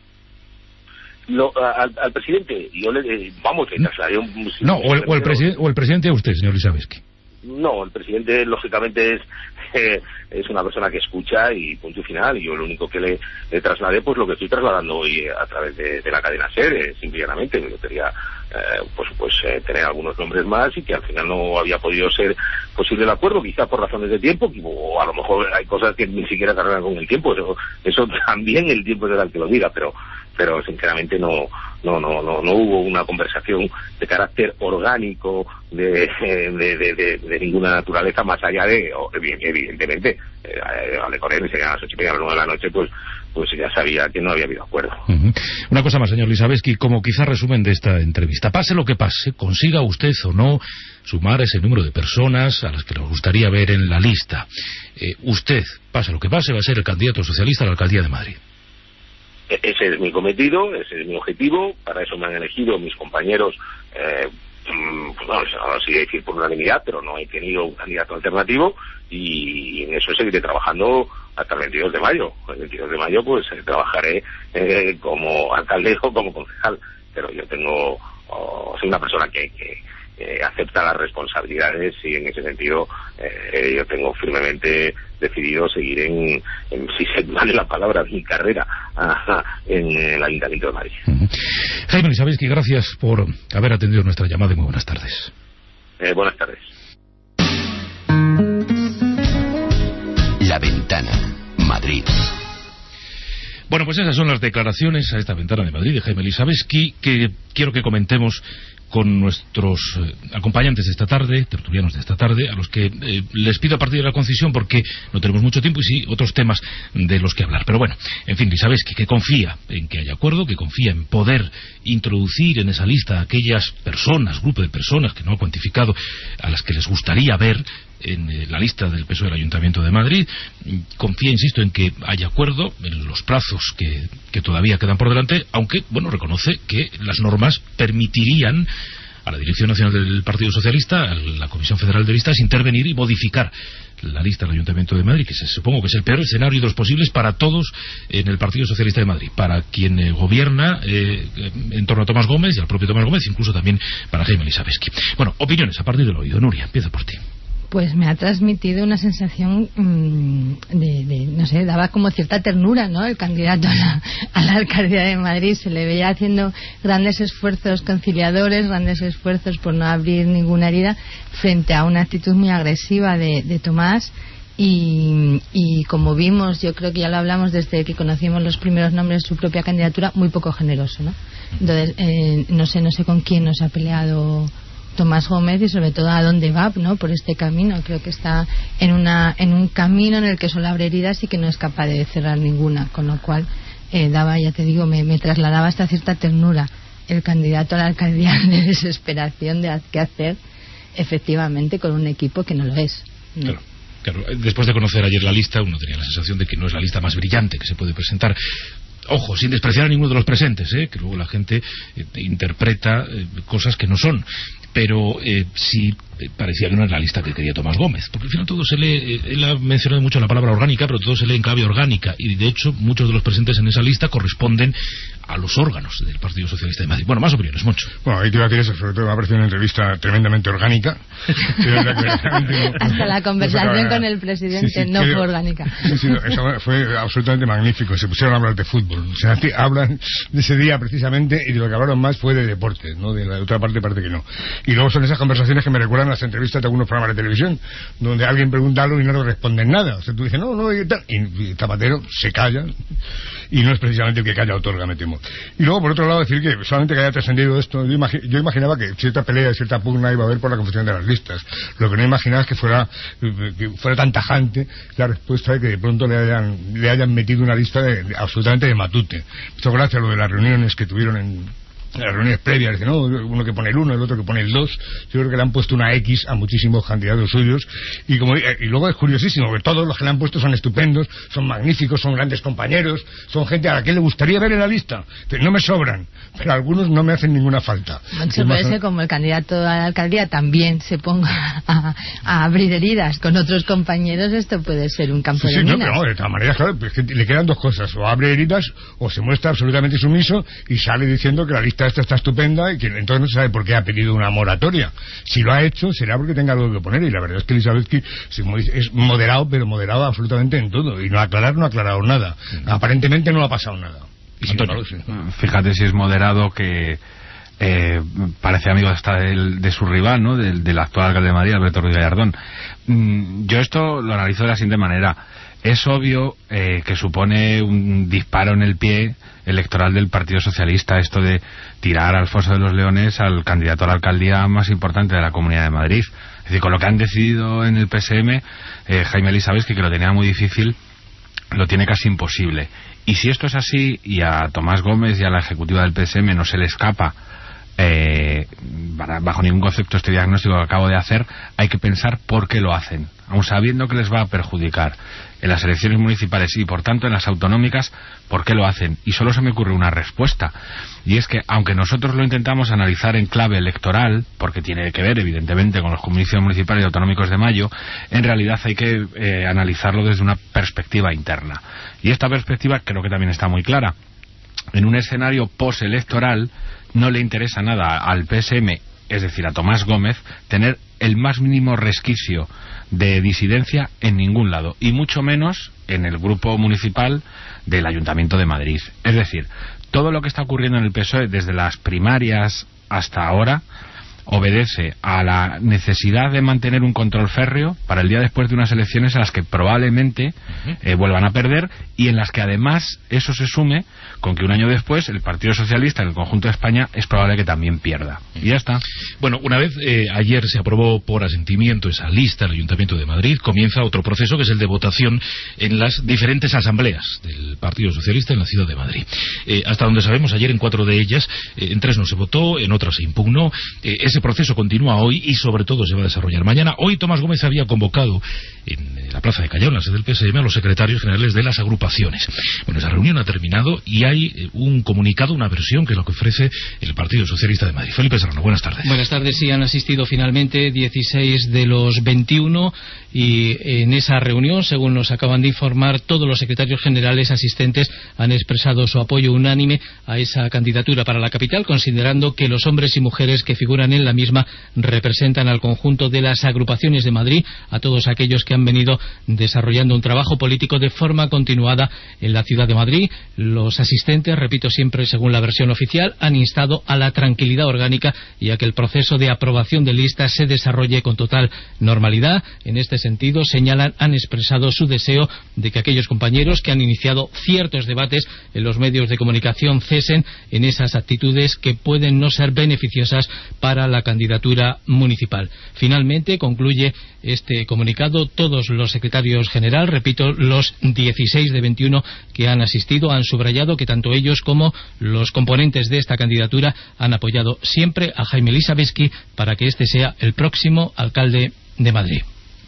V: Lo, al, al presidente, yo le, eh, vamos, le trasladé un...
B: No, o el, o, el presiden, o el presidente a usted, señor Lisabeski.
V: No, el presidente, lógicamente, es eh, es una persona que escucha y punto y final, y yo lo único que le, le trasladé, pues lo que estoy trasladando hoy a través de, de la cadena SER, eh, simplemente, yo quería eh, pues, pues eh, tener algunos nombres más, y que al final no había podido ser posible el acuerdo, quizá por razones de tiempo, o a lo mejor hay cosas que ni siquiera cargan con el tiempo, eso, eso también el tiempo será el que lo diga, pero pero sinceramente no no no no no hubo una conversación de carácter orgánico de de, de, de, de ninguna naturaleza, más allá de, evidentemente, eh, hablé con él y se a las ocho y media, a las nueve de la noche, pues pues ya sabía que no había habido acuerdo.
B: Uh-huh. Una cosa más, señor Lisabeski, como quizá resumen de esta entrevista, pase lo que pase, consiga usted o no sumar ese número de personas a las que nos gustaría ver en la lista, eh, usted, pase lo que pase, va a ser el candidato socialista a la alcaldía de Madrid.
V: Ese es mi cometido, ese es mi objetivo, para eso me han elegido mis compañeros, eh, pues no, no sé decir por unanimidad, pero no he tenido un candidato alternativo, y en eso seguiré trabajando hasta el veintidós de mayo. El veintidós de mayo pues eh, trabajaré eh, como alcalde o como concejal, pero yo tengo, oh, soy una persona que, que eh, acepta las responsabilidades, y en ese sentido eh, yo tengo firmemente decidido seguir en, en si se vale la palabra, mi carrera ajá, en el Ayuntamiento de Madrid.
B: Uh-huh. Jaime Lisabeski, gracias por haber atendido nuestra llamada y muy buenas tardes.
V: Eh, buenas tardes.
A: La Ventana, Madrid.
B: Bueno, pues esas son las declaraciones a esta Ventana de Madrid de Jaime Lisabeski, que quiero que comentemos con nuestros eh, acompañantes de esta tarde, tertulianos de esta tarde, a los que eh, les pido a partir de la concisión, porque no tenemos mucho tiempo y sí otros temas de los que hablar. Pero bueno, en fin, Lisabeski, que confía en que haya acuerdo, que confía en poder introducir en esa lista a aquellas personas, grupo de personas que no ha cuantificado, a las que les gustaría ver en la lista del P S O E del Ayuntamiento de Madrid. Confía, insisto, en que haya acuerdo en los plazos que, que todavía quedan por delante, aunque, bueno, reconoce que las normas permitirían a la Dirección Nacional del Partido Socialista, a la Comisión Federal de Listas, intervenir y modificar la lista del Ayuntamiento de Madrid, que se, supongo que es el peor escenario de los posibles para todos en el Partido Socialista de Madrid, para quien eh, gobierna eh, en torno a Tomás Gómez y al propio Tomás Gómez, incluso también para Jaime Lisabeski. Bueno, opiniones a partir del oído. Nuria, empieza por ti.
C: Pues me ha transmitido una sensación mmm, de, de, no sé, daba como cierta ternura, ¿no? El candidato a la, a la alcaldía de Madrid se le veía haciendo grandes esfuerzos conciliadores, grandes esfuerzos por no abrir ninguna herida frente a una actitud muy agresiva de, de Tomás. Y, y como vimos, yo creo que ya lo hablamos desde que conocimos los primeros nombres de su propia candidatura, muy poco generoso, ¿no? Entonces, eh, no sé, no sé con quién nos ha peleado Tomás Gómez, y sobre todo a dónde va, ¿no? Por este camino. Creo que está en una en un camino en el que solo abre heridas y que no es capaz de cerrar ninguna, con lo cual eh, daba, ya te digo, me, me trasladaba hasta cierta ternura. El candidato a la alcaldía de desesperación de qué hacer, efectivamente, con un equipo que no lo es. ¿no?
B: Claro. Claro, después de conocer ayer la lista, uno tenía la sensación de que no es la lista más brillante que se puede presentar. Ojo, sin despreciar a ninguno de los presentes, ¿eh? Que luego la gente eh, interpreta eh, cosas que no son. Pero eh, sí eh, parecía que no era la lista que quería Tomás Gómez, porque al final todo se lee, eh, él ha mencionado mucho la palabra orgánica, pero todo se lee en clave orgánica, y de hecho muchos de los presentes en esa lista corresponden a los órganos del Partido Socialista de Madrid. Bueno, más opiniones, Moncho.
E: Bueno, ahí te iba a decir eso, sobre todo me ha parecido una entrevista tremendamente orgánica.
C: Hasta la conversación con el presidente sí, sí, no creo, fue orgánica.
E: Sí, sí, eso fue absolutamente magnífico, se pusieron a hablar de fútbol, o sea, hablan de ese día precisamente, y de lo que hablaron más fue de deporte, ¿no? De la otra parte parece que no. Y luego son esas conversaciones que me recuerdan las entrevistas de algunos programas de televisión, donde alguien pregunta algo y no le responden nada. O sea, tú dices, no, no, y tal. Y Zapatero se calla, y no es precisamente el que calla otorga, me temo. Y luego, por otro lado, decir que solamente que haya trascendido esto, yo, imagi yo imaginaba que cierta pelea, cierta pugna iba a haber por la confusión de las listas. Lo que no imaginaba es que fuera, que fuera tan tajante la respuesta de que de pronto le hayan, le hayan metido una lista de, de, absolutamente de matute. Esto gracias a lo de las reuniones que tuvieron en en las reuniones previas, dice, no, uno que pone el uno, el otro que pone el dos. Yo creo que le han puesto una X a muchísimos candidatos suyos, y como y luego es curiosísimo que todos los que le han puesto son estupendos, son magníficos, son grandes compañeros, son gente a la que le gustaría ver en la lista. No me sobran, pero algunos no me hacen ninguna falta.
C: Moncho, puede ser como el candidato a la alcaldía también se ponga a, a abrir heridas con otros compañeros, esto puede ser un campo
E: sí,
C: de
E: sí,
C: minas.
E: No, pero no, de todas maneras, claro, es que le quedan dos cosas: o abre heridas o se muestra absolutamente sumiso y sale diciendo que la lista esta está estupenda y que entonces no se sabe por qué ha pedido una moratoria. Si lo ha hecho será porque tenga algo que poner, y la verdad es que Lizavetsky es moderado, pero moderado absolutamente en todo, y no aclarar no ha aclarado nada. Uh-huh. Aparentemente no ha pasado nada. Y si no, no, sí.
U: Fíjate si es moderado que eh, parece amigo hasta del, de su rival, ¿no? Del, del actual alcalde de Madrid, Alberto Ruiz Gallardón. Mm, yo esto lo analizo de la siguiente manera. Es obvio eh, que supone un disparo en el pie electoral del Partido Socialista esto de tirar al foso de los leones al candidato a la alcaldía más importante de la Comunidad de Madrid. Es decir, con lo que han decidido en el P S M, eh, Jaime Lizavetsky, que lo tenía muy difícil, lo tiene casi imposible. Y si esto es así, y a Tomás Gómez y a la ejecutiva del P S M no se le escapa eh, bajo ningún concepto este diagnóstico que acabo de hacer, hay que pensar por qué lo hacen, aun sabiendo que les va a perjudicar en las elecciones municipales y por tanto en las autonómicas. ¿Por qué lo hacen? Y solo se me ocurre una respuesta, y es que aunque nosotros lo intentamos analizar en clave electoral, porque tiene que ver evidentemente con los comicios municipales y autonómicos de mayo, en realidad hay que eh, analizarlo desde una perspectiva interna, y esta perspectiva creo que también está muy clara. En un escenario postelectoral no le interesa nada al P S M, es decir, a Tomás Gómez, tener el más mínimo resquicio de disidencia en ningún lado, y mucho menos en el grupo municipal del Ayuntamiento de Madrid. Es decir, todo lo que está ocurriendo en el P S O E desde las primarias hasta ahora obedece a la necesidad de mantener un control férreo para el día después de unas elecciones en las que probablemente eh, vuelvan a perder, y en las que además eso se sume con que un año después el Partido Socialista en el conjunto de España es probable que también pierda. Y ya está.
B: Bueno, una vez eh, ayer se aprobó por asentimiento esa lista del Ayuntamiento de Madrid, comienza otro proceso que es el de votación en las diferentes asambleas del Partido Socialista en la ciudad de Madrid. Eh, hasta donde sabemos, ayer en cuatro de ellas, eh, en tres no se votó, en otras se impugnó. Eh, ese proceso continúa hoy y sobre todo se va a desarrollar mañana. Hoy Tomás Gómez había convocado en la plaza de Callao, en la sede del P S M, a los secretarios generales de las agrupaciones. Bueno, esa reunión ha terminado y hay un comunicado, una versión que es lo que ofrece el Partido Socialista de Madrid. Felipe Serrano, buenas tardes.
T: Buenas tardes. Sí, han asistido finalmente dieciséis de los veintiuno, y en esa reunión, según nos acaban de informar, todos los secretarios generales asistentes han expresado su apoyo unánime a esa candidatura para la capital, considerando que los hombres y mujeres que figuran en la misma representan al conjunto de las agrupaciones de Madrid, a todos aquellos que han venido desarrollando un trabajo político de forma continuada en la ciudad de Madrid. Los asistentes, repito siempre según la versión oficial, han instado a la tranquilidad orgánica y a que el proceso de aprobación de listas se desarrolle con total normalidad. En este sentido, señalan, han expresado su deseo de que aquellos compañeros que han iniciado ciertos debates en los medios de comunicación cesen en esas actitudes que pueden no ser beneficiosas para la candidatura municipal. Finalmente, concluye este comunicado, todos los los secretarios general, repito, los dieciséis de veintiuno que han asistido, han subrayado que tanto ellos como los componentes de esta candidatura han apoyado siempre a Jaime Lisabeski para que este sea el próximo alcalde de Madrid.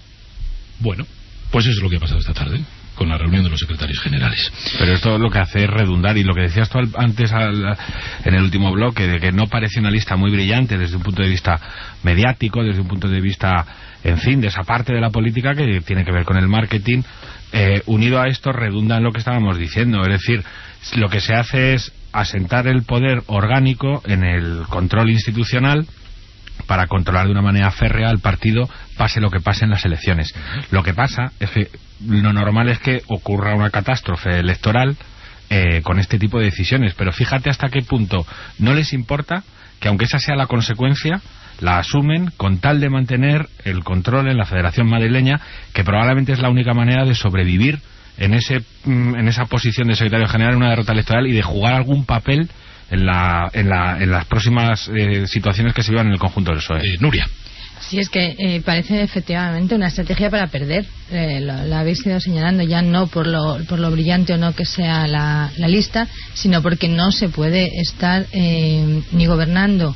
B: Bueno, pues eso es lo que ha pasado esta tarde con la reunión de los secretarios generales.
U: Pero esto lo que hace es redundar, y lo que decías tú antes al, en el último bloque, de que no parece una lista muy brillante desde un punto de vista mediático, desde un punto de vista, en fin, de esa parte de la política que tiene que ver con el marketing, eh, unido a esto redunda en lo que estábamos diciendo, es decir, lo que se hace es asentar el poder orgánico en el control institucional para controlar de una manera férrea al partido, pase lo que pase en las elecciones. Lo que pasa es que lo normal es que ocurra una catástrofe electoral eh, con este tipo de decisiones, pero fíjate hasta qué punto no les importa que, aunque esa sea la consecuencia, la asumen con tal de mantener el control en la Federación Madrileña, que probablemente es la única manera de sobrevivir en ese en esa posición de secretario general en una derrota electoral y de jugar algún papel en la en, la, en las próximas eh, situaciones que se vivan en el conjunto del P S O E.
B: Eh, Nuria.
C: Sí, es que eh, parece efectivamente una estrategia para perder. Eh, lo, lo habéis ido señalando, ya no por lo, por lo brillante o no que sea la, la lista, sino porque no se puede estar eh, ni gobernando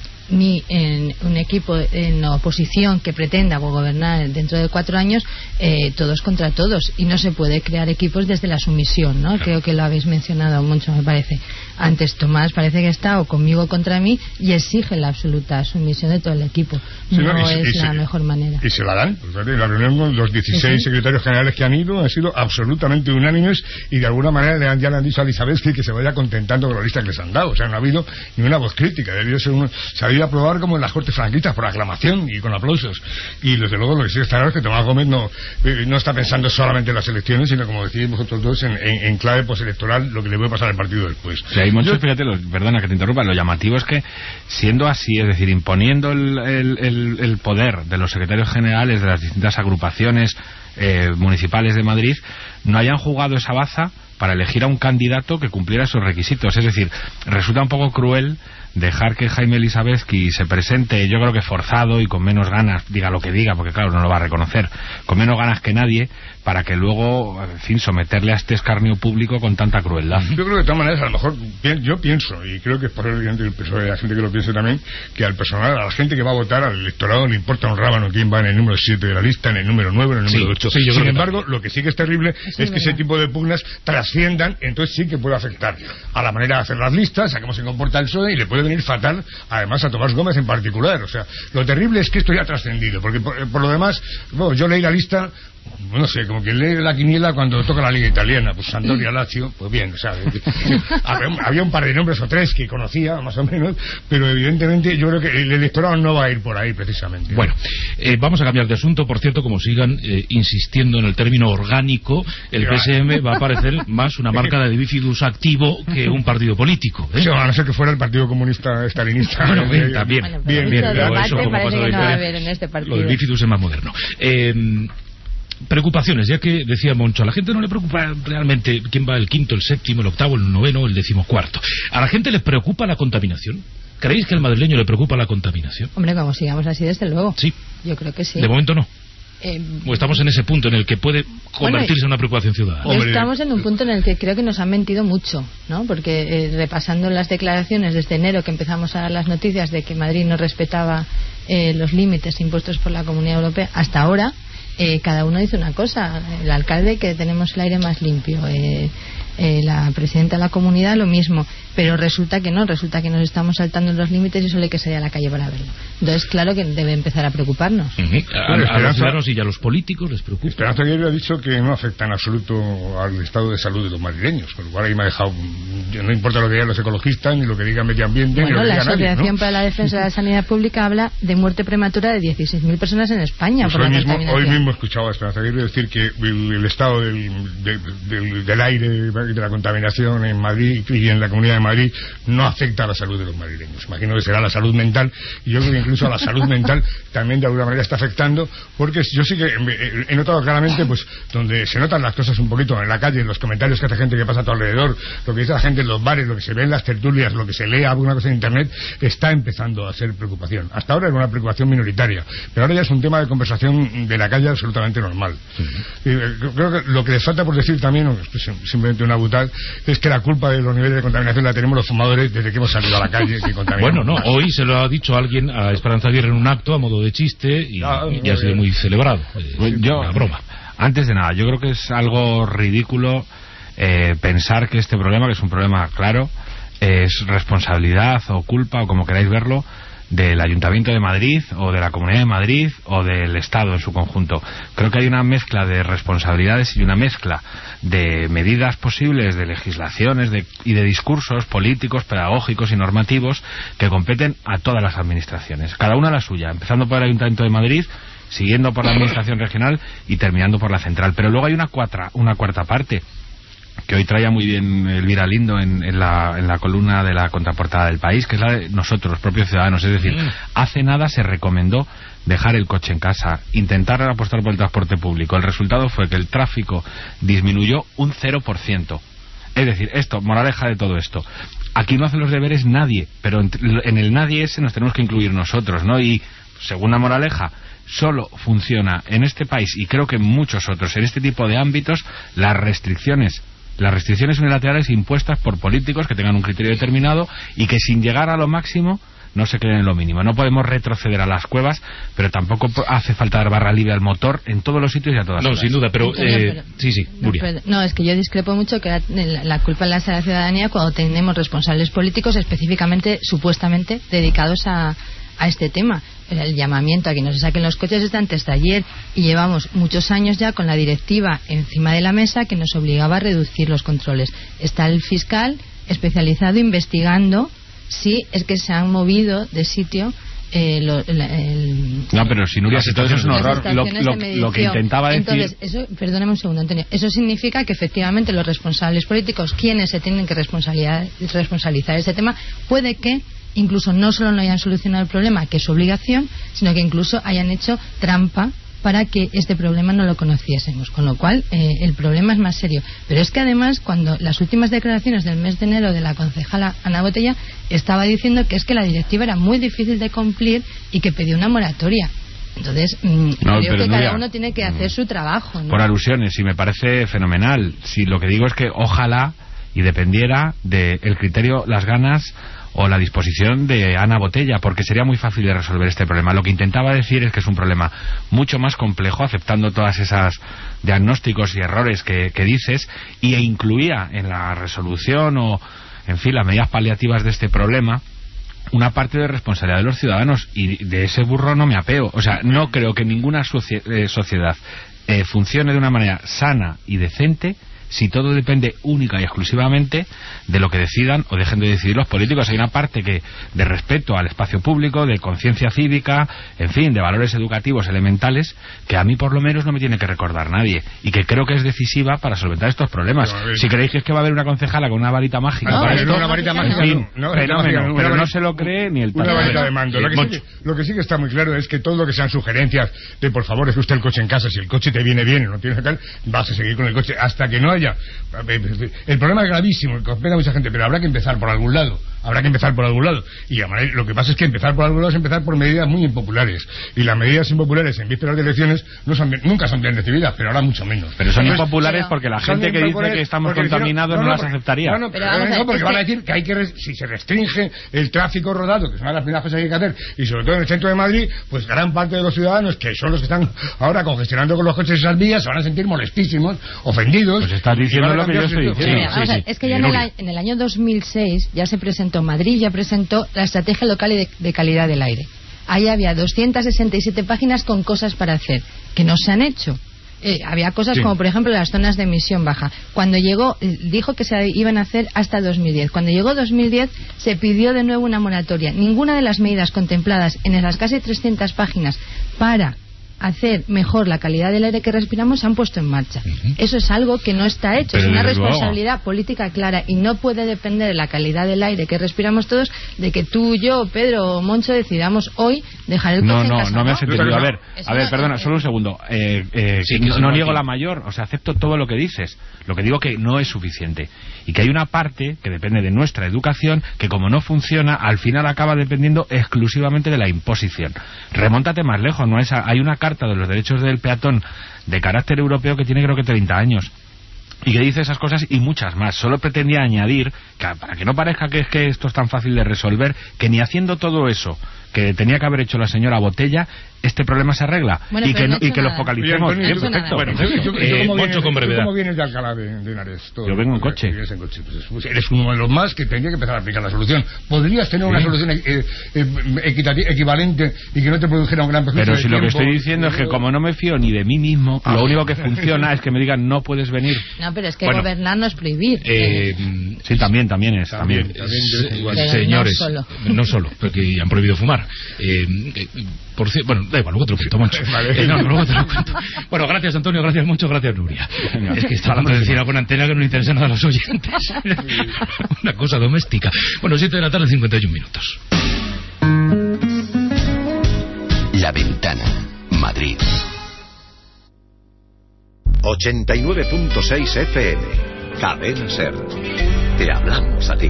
C: ni en un equipo en oposición que pretenda gobernar dentro de cuatro años, eh, todos contra todos, y no se puede crear equipos desde la sumisión, ¿no? Creo que lo habéis mencionado mucho, me parece. Antes Tomás parece que está o conmigo contra mí y exige la absoluta sumisión de todo el equipo.
E: Sí,
C: no,
E: no y,
C: es
E: y
C: la
E: se,
C: mejor manera.
E: Y se la dan. Pues, la reunión con los dieciséis ¿Sí? secretarios generales que han ido han sido absolutamente unánimes, y de alguna manera le han, ya le han dicho a Lisabeski que se vaya contentando con la lista que les han dado. O sea, no ha habido ni una voz crítica. Debió ser un, se había aprobar como en las Cortes franquistas, por aclamación y con aplausos. Y desde luego lo que sí está claro es que Tomás Gómez no, no está pensando solamente en las elecciones, sino, como decís vosotros dos, en, en, en clave postelectoral, lo que le puede pasar al partido después.
U: Sí, hay muchos, fíjate, lo, perdona que te interrumpa, lo llamativo es que, siendo así, es decir, imponiendo el, el, el, el poder de los secretarios generales de las distintas agrupaciones eh, municipales de Madrid, no hayan jugado esa baza para elegir a un candidato que cumpliera esos requisitos. Es decir, resulta un poco cruel dejar que Jaime Lisabeski se presente, yo creo que forzado y con menos ganas, diga lo que diga, porque claro, no lo va a reconocer, con menos ganas que nadie, para que luego, en fin, someterle a este escarnio público con tanta crueldad.
E: Yo creo que de todas maneras, a lo mejor, yo pienso, y creo que es por el P S O E, la gente que lo piense también, que al personal, a la gente que va a votar, al electorado, le importa un rábano quién va en el número siete de la lista, en el número nueve, en el número ocho. Sí, sí, Sin embargo, que lo que sí que es terrible sí, es que ese tipo de pugnas trasciendan, entonces sí que puede afectar a la manera de hacer las listas, a cómo se comporta el P S O E, y le puede venir fatal, además, a Tomás Gómez en particular. O sea, lo terrible es que esto ya ha trascendido, porque por, por lo demás, bueno, yo leí la lista, no sé, como que lee la quiniela cuando toca la liga italiana, pues Sampdoria, Lazio, pues bien, o sea, había, había un par de nombres o tres que conocía, más o menos, pero evidentemente yo creo que el electorado no va a ir por ahí, precisamente.
B: Bueno, eh, vamos a cambiar de asunto. Por cierto, como sigan eh, insistiendo en el término orgánico, el P S M va a parecer más una marca de bifidus activo que un partido político, ¿eh?
E: Sí, a no ser que fuera el Partido Comunista estalinista.
B: Bueno, bien, también. Bueno, bien, bien, pero eso, como
C: parece
B: pasa
C: que no va a haber en este partido.
B: Lo del bifidus es más moderno. Eh... Preocupaciones, ya que decía Moncho, a la gente no le preocupa realmente quién va el quinto, el séptimo, el octavo, el noveno, el decimocuarto. ¿A la gente le preocupa la contaminación? ¿Creéis que al madrileño le preocupa la contaminación?
C: Hombre, como sigamos así, desde luego.
B: Sí.
C: Yo creo que sí.
B: De momento no.
C: Eh,
B: o estamos en ese punto en el que puede convertirse bueno, en una preocupación ciudadana.
C: Estamos en un punto en el que creo que nos han mentido mucho, ¿no? Porque eh, repasando las declaraciones desde enero, que empezamos a dar las noticias de que Madrid no respetaba eh, los límites impuestos por la Comunidad Europea, hasta ahora Eh, cada uno dice una cosa. El alcalde, que tenemos el aire más limpio, eh, eh, la presidenta de la comunidad lo mismo, pero resulta que no, resulta que nos estamos saltando los límites y solo hay que salir a la calle para verlo. Entonces, claro que debe empezar a preocuparnos.
B: Uh-huh. a, a, a los ciudadanos y a los políticos les preocupa.
E: Esperanza Aguirre ha dicho que no afecta en absoluto al estado de salud de los madrileños, por lo cual ahí me ha dejado, no importa lo que digan los ecologistas, ni lo que diga medio ambiente,
C: bueno,
E: ni lo que
C: la
E: diga
C: Asociación
E: nadie, ¿no?
C: para la Defensa de la Sanidad Pública habla de muerte prematura de dieciséis mil personas en España,
E: pues
C: por
E: hoy
C: la
E: mismo,
C: contaminación.
E: Hoy mismo he escuchado a Esperanza Aguirre decir que el, el estado del, del, del, del aire y de la contaminación en Madrid y en la Comunidad de Madrid no afecta a la salud de los madrileños. Imagino que será la salud mental, y yo creo que incluso a la salud mental también de alguna manera está afectando, porque yo sí que he notado claramente, pues, donde se notan las cosas un poquito en la calle, en los comentarios que hace gente que pasa a tu alrededor, lo que dice la gente en los bares, lo que se ve en las tertulias, lo que se lee alguna cosa en internet, está empezando a ser preocupación. Hasta ahora era una preocupación minoritaria, pero ahora ya es un tema de conversación de la calle absolutamente normal. Uh-huh. Y creo que lo que les falta por decir también, pues, simplemente una butal, es que la culpa de los niveles de contaminación la tenemos los fumadores desde que hemos salido a la calle. Que
B: bueno, no, hoy se lo ha dicho alguien a Esperanza Aguirre en un acto a modo de chiste y, ah, y ha sido muy celebrado.
U: Eh, yo, una broma. Antes de nada, yo creo que es algo ridículo eh, pensar que este problema, que es un problema claro, es responsabilidad o culpa, o como queráis verlo, del Ayuntamiento de Madrid o de la Comunidad de Madrid o del Estado en su conjunto. Creo que hay una mezcla de responsabilidades y una mezcla de medidas posibles, de legislaciones de, y de discursos políticos, pedagógicos y normativos que competen a todas las administraciones, cada una la suya, empezando por el Ayuntamiento de Madrid, siguiendo por la Administración Regional y terminando por la Central. Pero luego hay una, cuatra, una cuarta parte que hoy traía muy bien Elvira Lindo en, en, la, en la columna de la contraportada del País, que es la de nosotros, los propios ciudadanos. Es decir, mm. hace nada se recomendó dejar el coche en casa, intentar apostar por el transporte público. El resultado fue que el tráfico disminuyó un cero por ciento. Es decir, esto, moraleja de todo esto, aquí no hacen los deberes nadie, pero en, en el nadie ese nos tenemos que incluir nosotros, ¿no? Y, segunda moraleja, solo funciona en este país, y creo que en muchos otros, en este tipo de ámbitos, las restricciones las restricciones unilaterales impuestas por políticos que tengan un criterio determinado y que sin llegar a lo máximo no se queden en lo mínimo. No podemos retroceder a las cuevas, pero tampoco hace falta dar barra libre al motor en todos los sitios y a todas
B: no,
U: horas.
B: Sin duda, pero,
C: Antonio,
B: eh,
C: pero
B: sí, sí, Nuria.
C: No, pero, no, es que yo discrepo mucho que la, la culpa la hace la ciudadanía cuando tenemos responsables políticos específicamente, supuestamente, dedicados a, a este tema. El llamamiento a que no se saquen los coches está antes de ayer, y llevamos muchos años ya con la directiva encima de la mesa que nos obligaba a reducir los controles. Está el fiscal especializado investigando si es que se han movido de sitio eh, lo, la, el,
U: no, pero si Nuria, si todo eso es un horror, lo, lo, lo que intentaba decir...
C: Entonces, eso, perdóname un segundo, Antonio, eso significa que efectivamente los responsables políticos, quienes se tienen que responsabilizar, responsabilizar ese tema, puede que incluso no solo no hayan solucionado el problema, que es su obligación, sino que incluso hayan hecho trampa para que este problema no lo conociésemos, con lo cual eh, el problema es más serio. Pero es que además, cuando las últimas declaraciones del mes de enero de la concejala Ana Botella estaba diciendo que es que la directiva era muy difícil de cumplir y que pedía una moratoria. Entonces, mmm,
U: no,
C: creo que
U: Nuria,
C: cada uno tiene que hacer su trabajo, ¿no?
U: Por alusiones, y me parece fenomenal. Si lo que digo es que ojalá y dependiera del criterio, las ganas o la disposición de Ana Botella, porque sería muy fácil de resolver este problema. Lo que intentaba decir es que es un problema mucho más complejo, aceptando todas esas diagnósticos y errores que, que dices, y e incluía en la resolución o, en fin, las medidas paliativas de este problema una parte de responsabilidad de los ciudadanos, y de ese burro no me apeo. O sea, no creo que ninguna socie- eh, sociedad eh, funcione de una manera sana y decente si todo depende única y exclusivamente de lo que decidan o dejen de decidir los políticos. Hay una parte que de respeto al espacio público, de conciencia cívica, en fin, de valores educativos elementales, que a mí por lo menos no me tiene que recordar nadie, y que creo que es decisiva para solventar estos problemas. No, si creéis que es que va a haber una concejala con una varita mágica
E: no,
U: para
E: no,
U: esto,
E: una varita mágica,
U: en fin,
E: no, no,
U: fenómeno,
E: no,
U: pero
E: no,
U: no se lo cree ni el
E: una
U: tato.
E: varita de mando. Lo que, sí que, lo que sí que está muy claro es que todo lo que sean sugerencias de por favor es usted el coche en casa, si el coche te viene bien y no tiene tal, vas a seguir con el coche hasta que no haya. El problema es gravísimo, que ofende a mucha gente, pero habrá que empezar por algún lado. Habrá que empezar por algún lado. Y lo que pasa es que empezar por algún lado es empezar por medidas muy impopulares. Y las medidas impopulares en vísperas de elecciones no son, nunca son bien recibidas, pero ahora mucho menos.
U: Pero son Entonces, impopulares pero, porque la gente que dice que estamos contaminados no, no, no las porque, aceptaría.
E: No, no, pero, pero, no porque van a decir que hay que, si se restringe el tráfico rodado, que es una de las primeras cosas que hay que hacer, y sobre todo en el centro de Madrid, pues gran parte de los ciudadanos, que son los que están ahora congestionando con los coches esas vías, se van a sentir molestísimos, ofendidos.
U: Pues estás diciendo lo que yo estoy diciendo.
C: Sí, sí, sí, sí. Es que ya en el, en el año dos mil seis ya se presentó, Madrid ya presentó la estrategia local de, de calidad del aire. Ahí había doscientas sesenta y siete páginas con cosas para hacer, que no se han hecho. Eh, había cosas sí. como por ejemplo las zonas de emisión baja. Cuando llegó, dijo que se iban a hacer hasta dos mil diez. Cuando llegó dos mil diez se pidió de nuevo una moratoria. Ninguna de las medidas contempladas en esas casi trescientas páginas para hacer mejor la calidad del aire que respiramos se han puesto en marcha. Uh-huh. Eso es algo que no está hecho, pero es una responsabilidad luego. política clara y no puede depender de la calidad del aire que respiramos todos de que tú, yo, Pedro o Moncho decidamos hoy dejar el coche
U: no,
C: en
U: no,
C: casa.
U: No, no me has entendido. A ver,
C: es
U: a ver,
C: una...
U: perdona, solo un segundo. Eh, eh, sí, no no niego la mayor, o sea, acepto todo lo que dices. Lo que digo que no es suficiente y que hay una parte que depende de nuestra educación que como no funciona, al final acaba dependiendo exclusivamente de la imposición. Remóntate más lejos, no es a... hay una carta de los derechos del peatón de carácter europeo que tiene creo que treinta años y que dice esas cosas y muchas más. Solo pretendía añadir, que para que no parezca que es que esto es tan fácil de resolver, que ni haciendo todo eso que tenía que haber hecho la señora Botella, este problema se arregla.
C: Bueno,
U: y que, no,
C: no
U: y que
C: nada.
U: los focalicemos.
E: Oye, Antonio,
U: Bien, perfecto.
E: Bueno,
U: perfecto.
E: yo, yo,
U: Eh,
E: yo
U: Moncho con brevedad.
E: ¿Cómo vienes de Alcalá de, de Henares? Todo,
U: yo vengo en coche.
E: En coche. Pues, pues eres uno de los más que tendría que empezar a aplicar la solución. ¿Podrías tener ¿Sí? una solución eh, eh, equivalente y que no te produjera un gran perjuicio?
U: Pero si
E: de
U: lo que
E: tiempo,
U: estoy diciendo es que como no me fío ni de mí mismo, ah, lo único que funciona es que me digan no puedes venir.
C: No, pero es que
U: bueno,
C: gobernar no es prohibir.
U: Eh, eh, sí, también, también es. También,
E: también,
U: también señores,
C: no solo,
U: no solo porque han prohibido fumar. Eh, eh, por cierto, bueno, da igual, luego te lo cuento, Moncho. Vale. Eh, no, luego te lo cuento. Bueno, gracias Antonio, gracias mucho, gracias Nuria. Venga. Es que está hablando de decir alguna antena que no le interesa nada a los oyentes. Una cosa doméstica. Bueno, siete de la tarde, cincuenta y un minutos.
A: La Ventana, Madrid.
O: ochenta y nueve punto seis F M. Cadena Ser. Te hablamos a ti.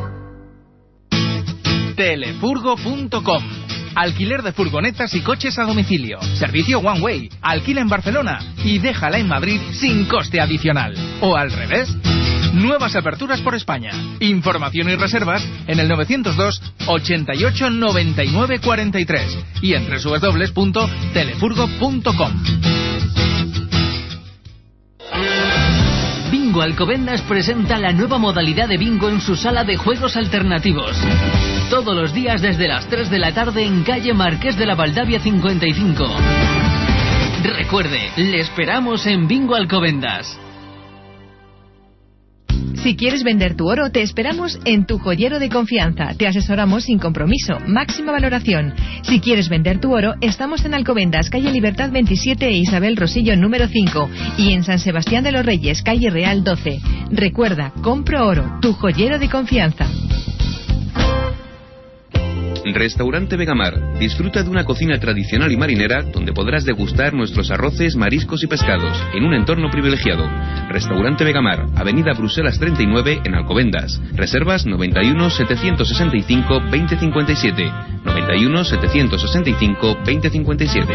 F: Telefurgo punto com. Alquiler de furgonetas y coches a domicilio. Servicio One Way. Alquila en Barcelona y déjala en Madrid sin coste adicional. O al revés. Nuevas aperturas por España. Información y reservas en el novecientos dos, ochenta y ocho, noventa y nueve, cuarenta y tres y en doble u doble u doble u punto telefurgo punto com.
G: Bingo Alcobendas presenta la nueva modalidad de bingo en su sala de juegos alternativos. Todos los días desde las tres de la tarde en calle Marqués de la Valdavia cincuenta y cinco. Recuerde, le esperamos en Bingo Alcobendas.
P: Si quieres vender tu oro, te esperamos en Tu Joyero de Confianza. Te asesoramos sin compromiso, máxima valoración. Si quieres vender tu oro, estamos en Alcobendas, calle Libertad veintisiete e Isabel Rosillo número cinco. Y en San Sebastián de los Reyes, calle Real doce. Recuerda, compro oro, Tu Joyero de Confianza.
W: Restaurante Vegamar. Disfruta de una cocina tradicional y marinera donde podrás degustar nuestros arroces, mariscos y pescados en un entorno privilegiado. Restaurante Vegamar, Avenida Bruselas treinta y nueve en Alcobendas. Reservas noventa y uno, setecientos sesenta y cinco, veinte cincuenta y siete. noventa y uno, setecientos sesenta y cinco, veinte cincuenta y siete.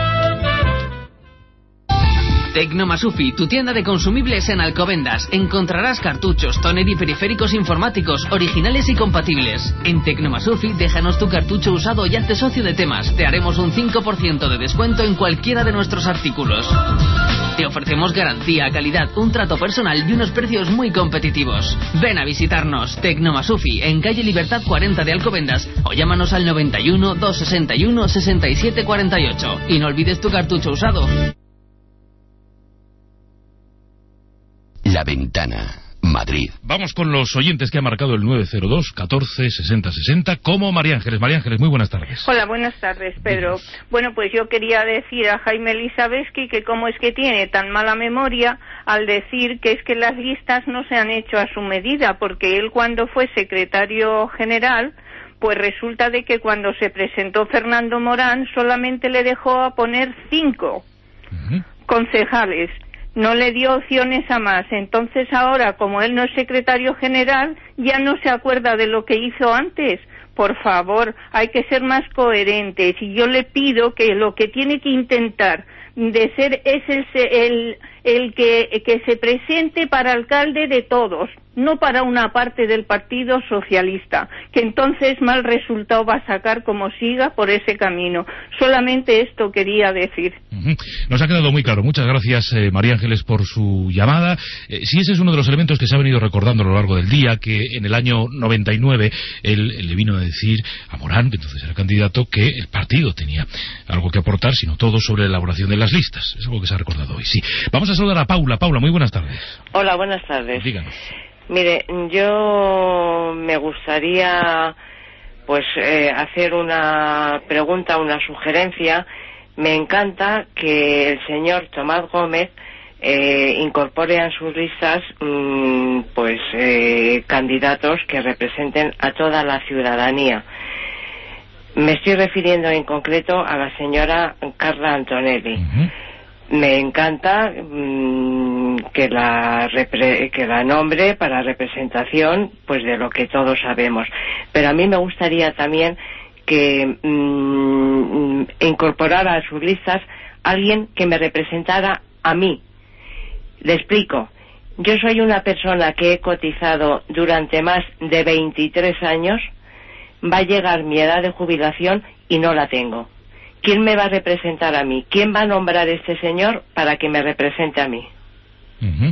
G: Tecnomasufi, tu tienda de consumibles en Alcobendas. Encontrarás cartuchos, tóner y periféricos informáticos, originales y compatibles. En Tecnomasufi, déjanos tu cartucho usado y hazte socio de Temas. Te haremos un cinco por ciento de descuento en cualquiera de nuestros artículos. Te ofrecemos garantía, calidad, un trato personal y unos precios muy competitivos. Ven a visitarnos. Tecnomasufi, en calle Libertad cuarenta de Alcobendas, o llámanos al noventa y uno, doscientos sesenta y uno, sesenta y siete cuarenta y ocho. Y no olvides tu cartucho usado.
A: La Ventana, Madrid.
B: Vamos con los oyentes que han marcado el nueve cero dos, catorce, sesenta, sesenta, como María Ángeles. María Ángeles, muy buenas tardes.
X: Hola, buenas tardes, Pedro. Bueno, pues yo quería decir a Jaime Lisabeski que cómo es que tiene tan mala memoria al decir que es que las listas no se han hecho a su medida, porque él cuando fue secretario general, pues resulta de que cuando se presentó Fernando Morán solamente le dejó a poner cinco uh-huh. concejales. No le dio opciones a más. Entonces ahora, como él no es secretario general, ya no se acuerda de lo que hizo antes. Por favor, hay que ser más coherentes. Y yo le pido que lo que tiene que intentar de ser es el, el, el que, que se presente para alcalde de todos, no para una parte del Partido Socialista, que entonces mal resultado va a sacar como siga por ese camino. Solamente esto quería decir.
B: Uh-huh. Nos ha quedado muy claro. Muchas gracias, eh, María Ángeles, por su llamada. Eh, sí, ese es uno de los elementos que se ha venido recordando a lo largo del día, que en el año noventa y nueve él, él le vino a decir a Morán, que entonces era candidato, que el partido tenía algo que aportar, sino todo sobre la elaboración de las listas. Es algo que se ha recordado hoy, sí. Vamos a saludar a Paula. Paula, muy buenas tardes.
Y: Hola, buenas tardes.
B: Díganos.
Y: Mire, yo me gustaría pues eh, hacer una pregunta, una sugerencia. me encanta que el señor Tomás Gómez eh, incorpore a sus listas mmm, pues eh, candidatos que representen a toda la ciudadanía. Me estoy refiriendo en concreto a la señora Carla Antonelli. Uh-huh. Me encanta mmm, que la repre que la nombre para representación pues de lo que todos sabemos, pero a mí me gustaría también que mmm, incorporara a sus listas alguien que me representara a mí. Le explico. Yo soy una persona que he cotizado durante más de veintitrés años. Va a llegar mi edad de jubilación y no la tengo. ¿Quién me va a representar a mí? ¿Quién va a nombrar a este señor para que me represente a mí? Uh-huh.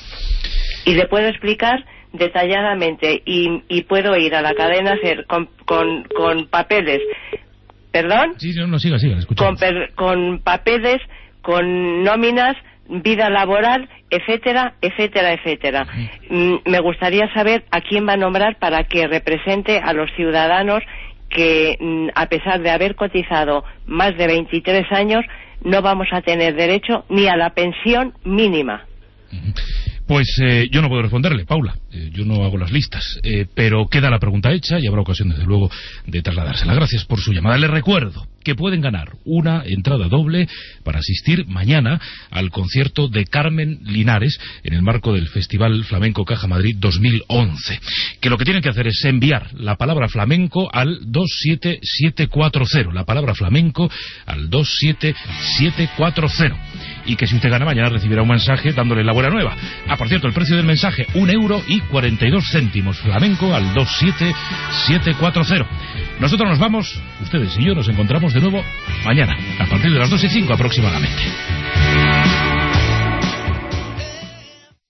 Y: Y le puedo explicar detalladamente y, y puedo ir a la cadena SER con, con, con papeles. ¿Perdón?
B: Sí, no, no, siga, siga,
Y: con, per, con papeles, con nóminas, vida laboral, etcétera, etcétera, etcétera. Uh-huh. Me gustaría saber a quién va a nombrar para que represente a los ciudadanos que, a pesar de haber cotizado más de veintitrés años, no vamos a tener derecho ni a la pensión mínima.
B: Uh-huh. Pues eh, yo no puedo responderle, Paula. Eh, yo no hago las listas. Eh, pero queda la pregunta hecha y habrá ocasión, desde luego, de trasladársela. Gracias por su llamada. Les recuerdo que pueden ganar una entrada doble para asistir mañana al concierto de Carmen Linares en el marco del Festival Flamenco Caja Madrid dos mil once. Que lo que tienen que hacer es enviar la palabra flamenco al dos siete siete cuatro cero. La palabra flamenco al dos siete siete cuatro cero. Y que si usted gana mañana recibirá un mensaje dándole la buena nueva. Ah, por cierto, el precio del mensaje, un euro y cuarenta y dos céntimos. Flamenco al dos siete siete cuatro cero. Nosotros nos vamos, ustedes y yo nos encontramos de nuevo mañana, a partir de las dos y cinco aproximadamente.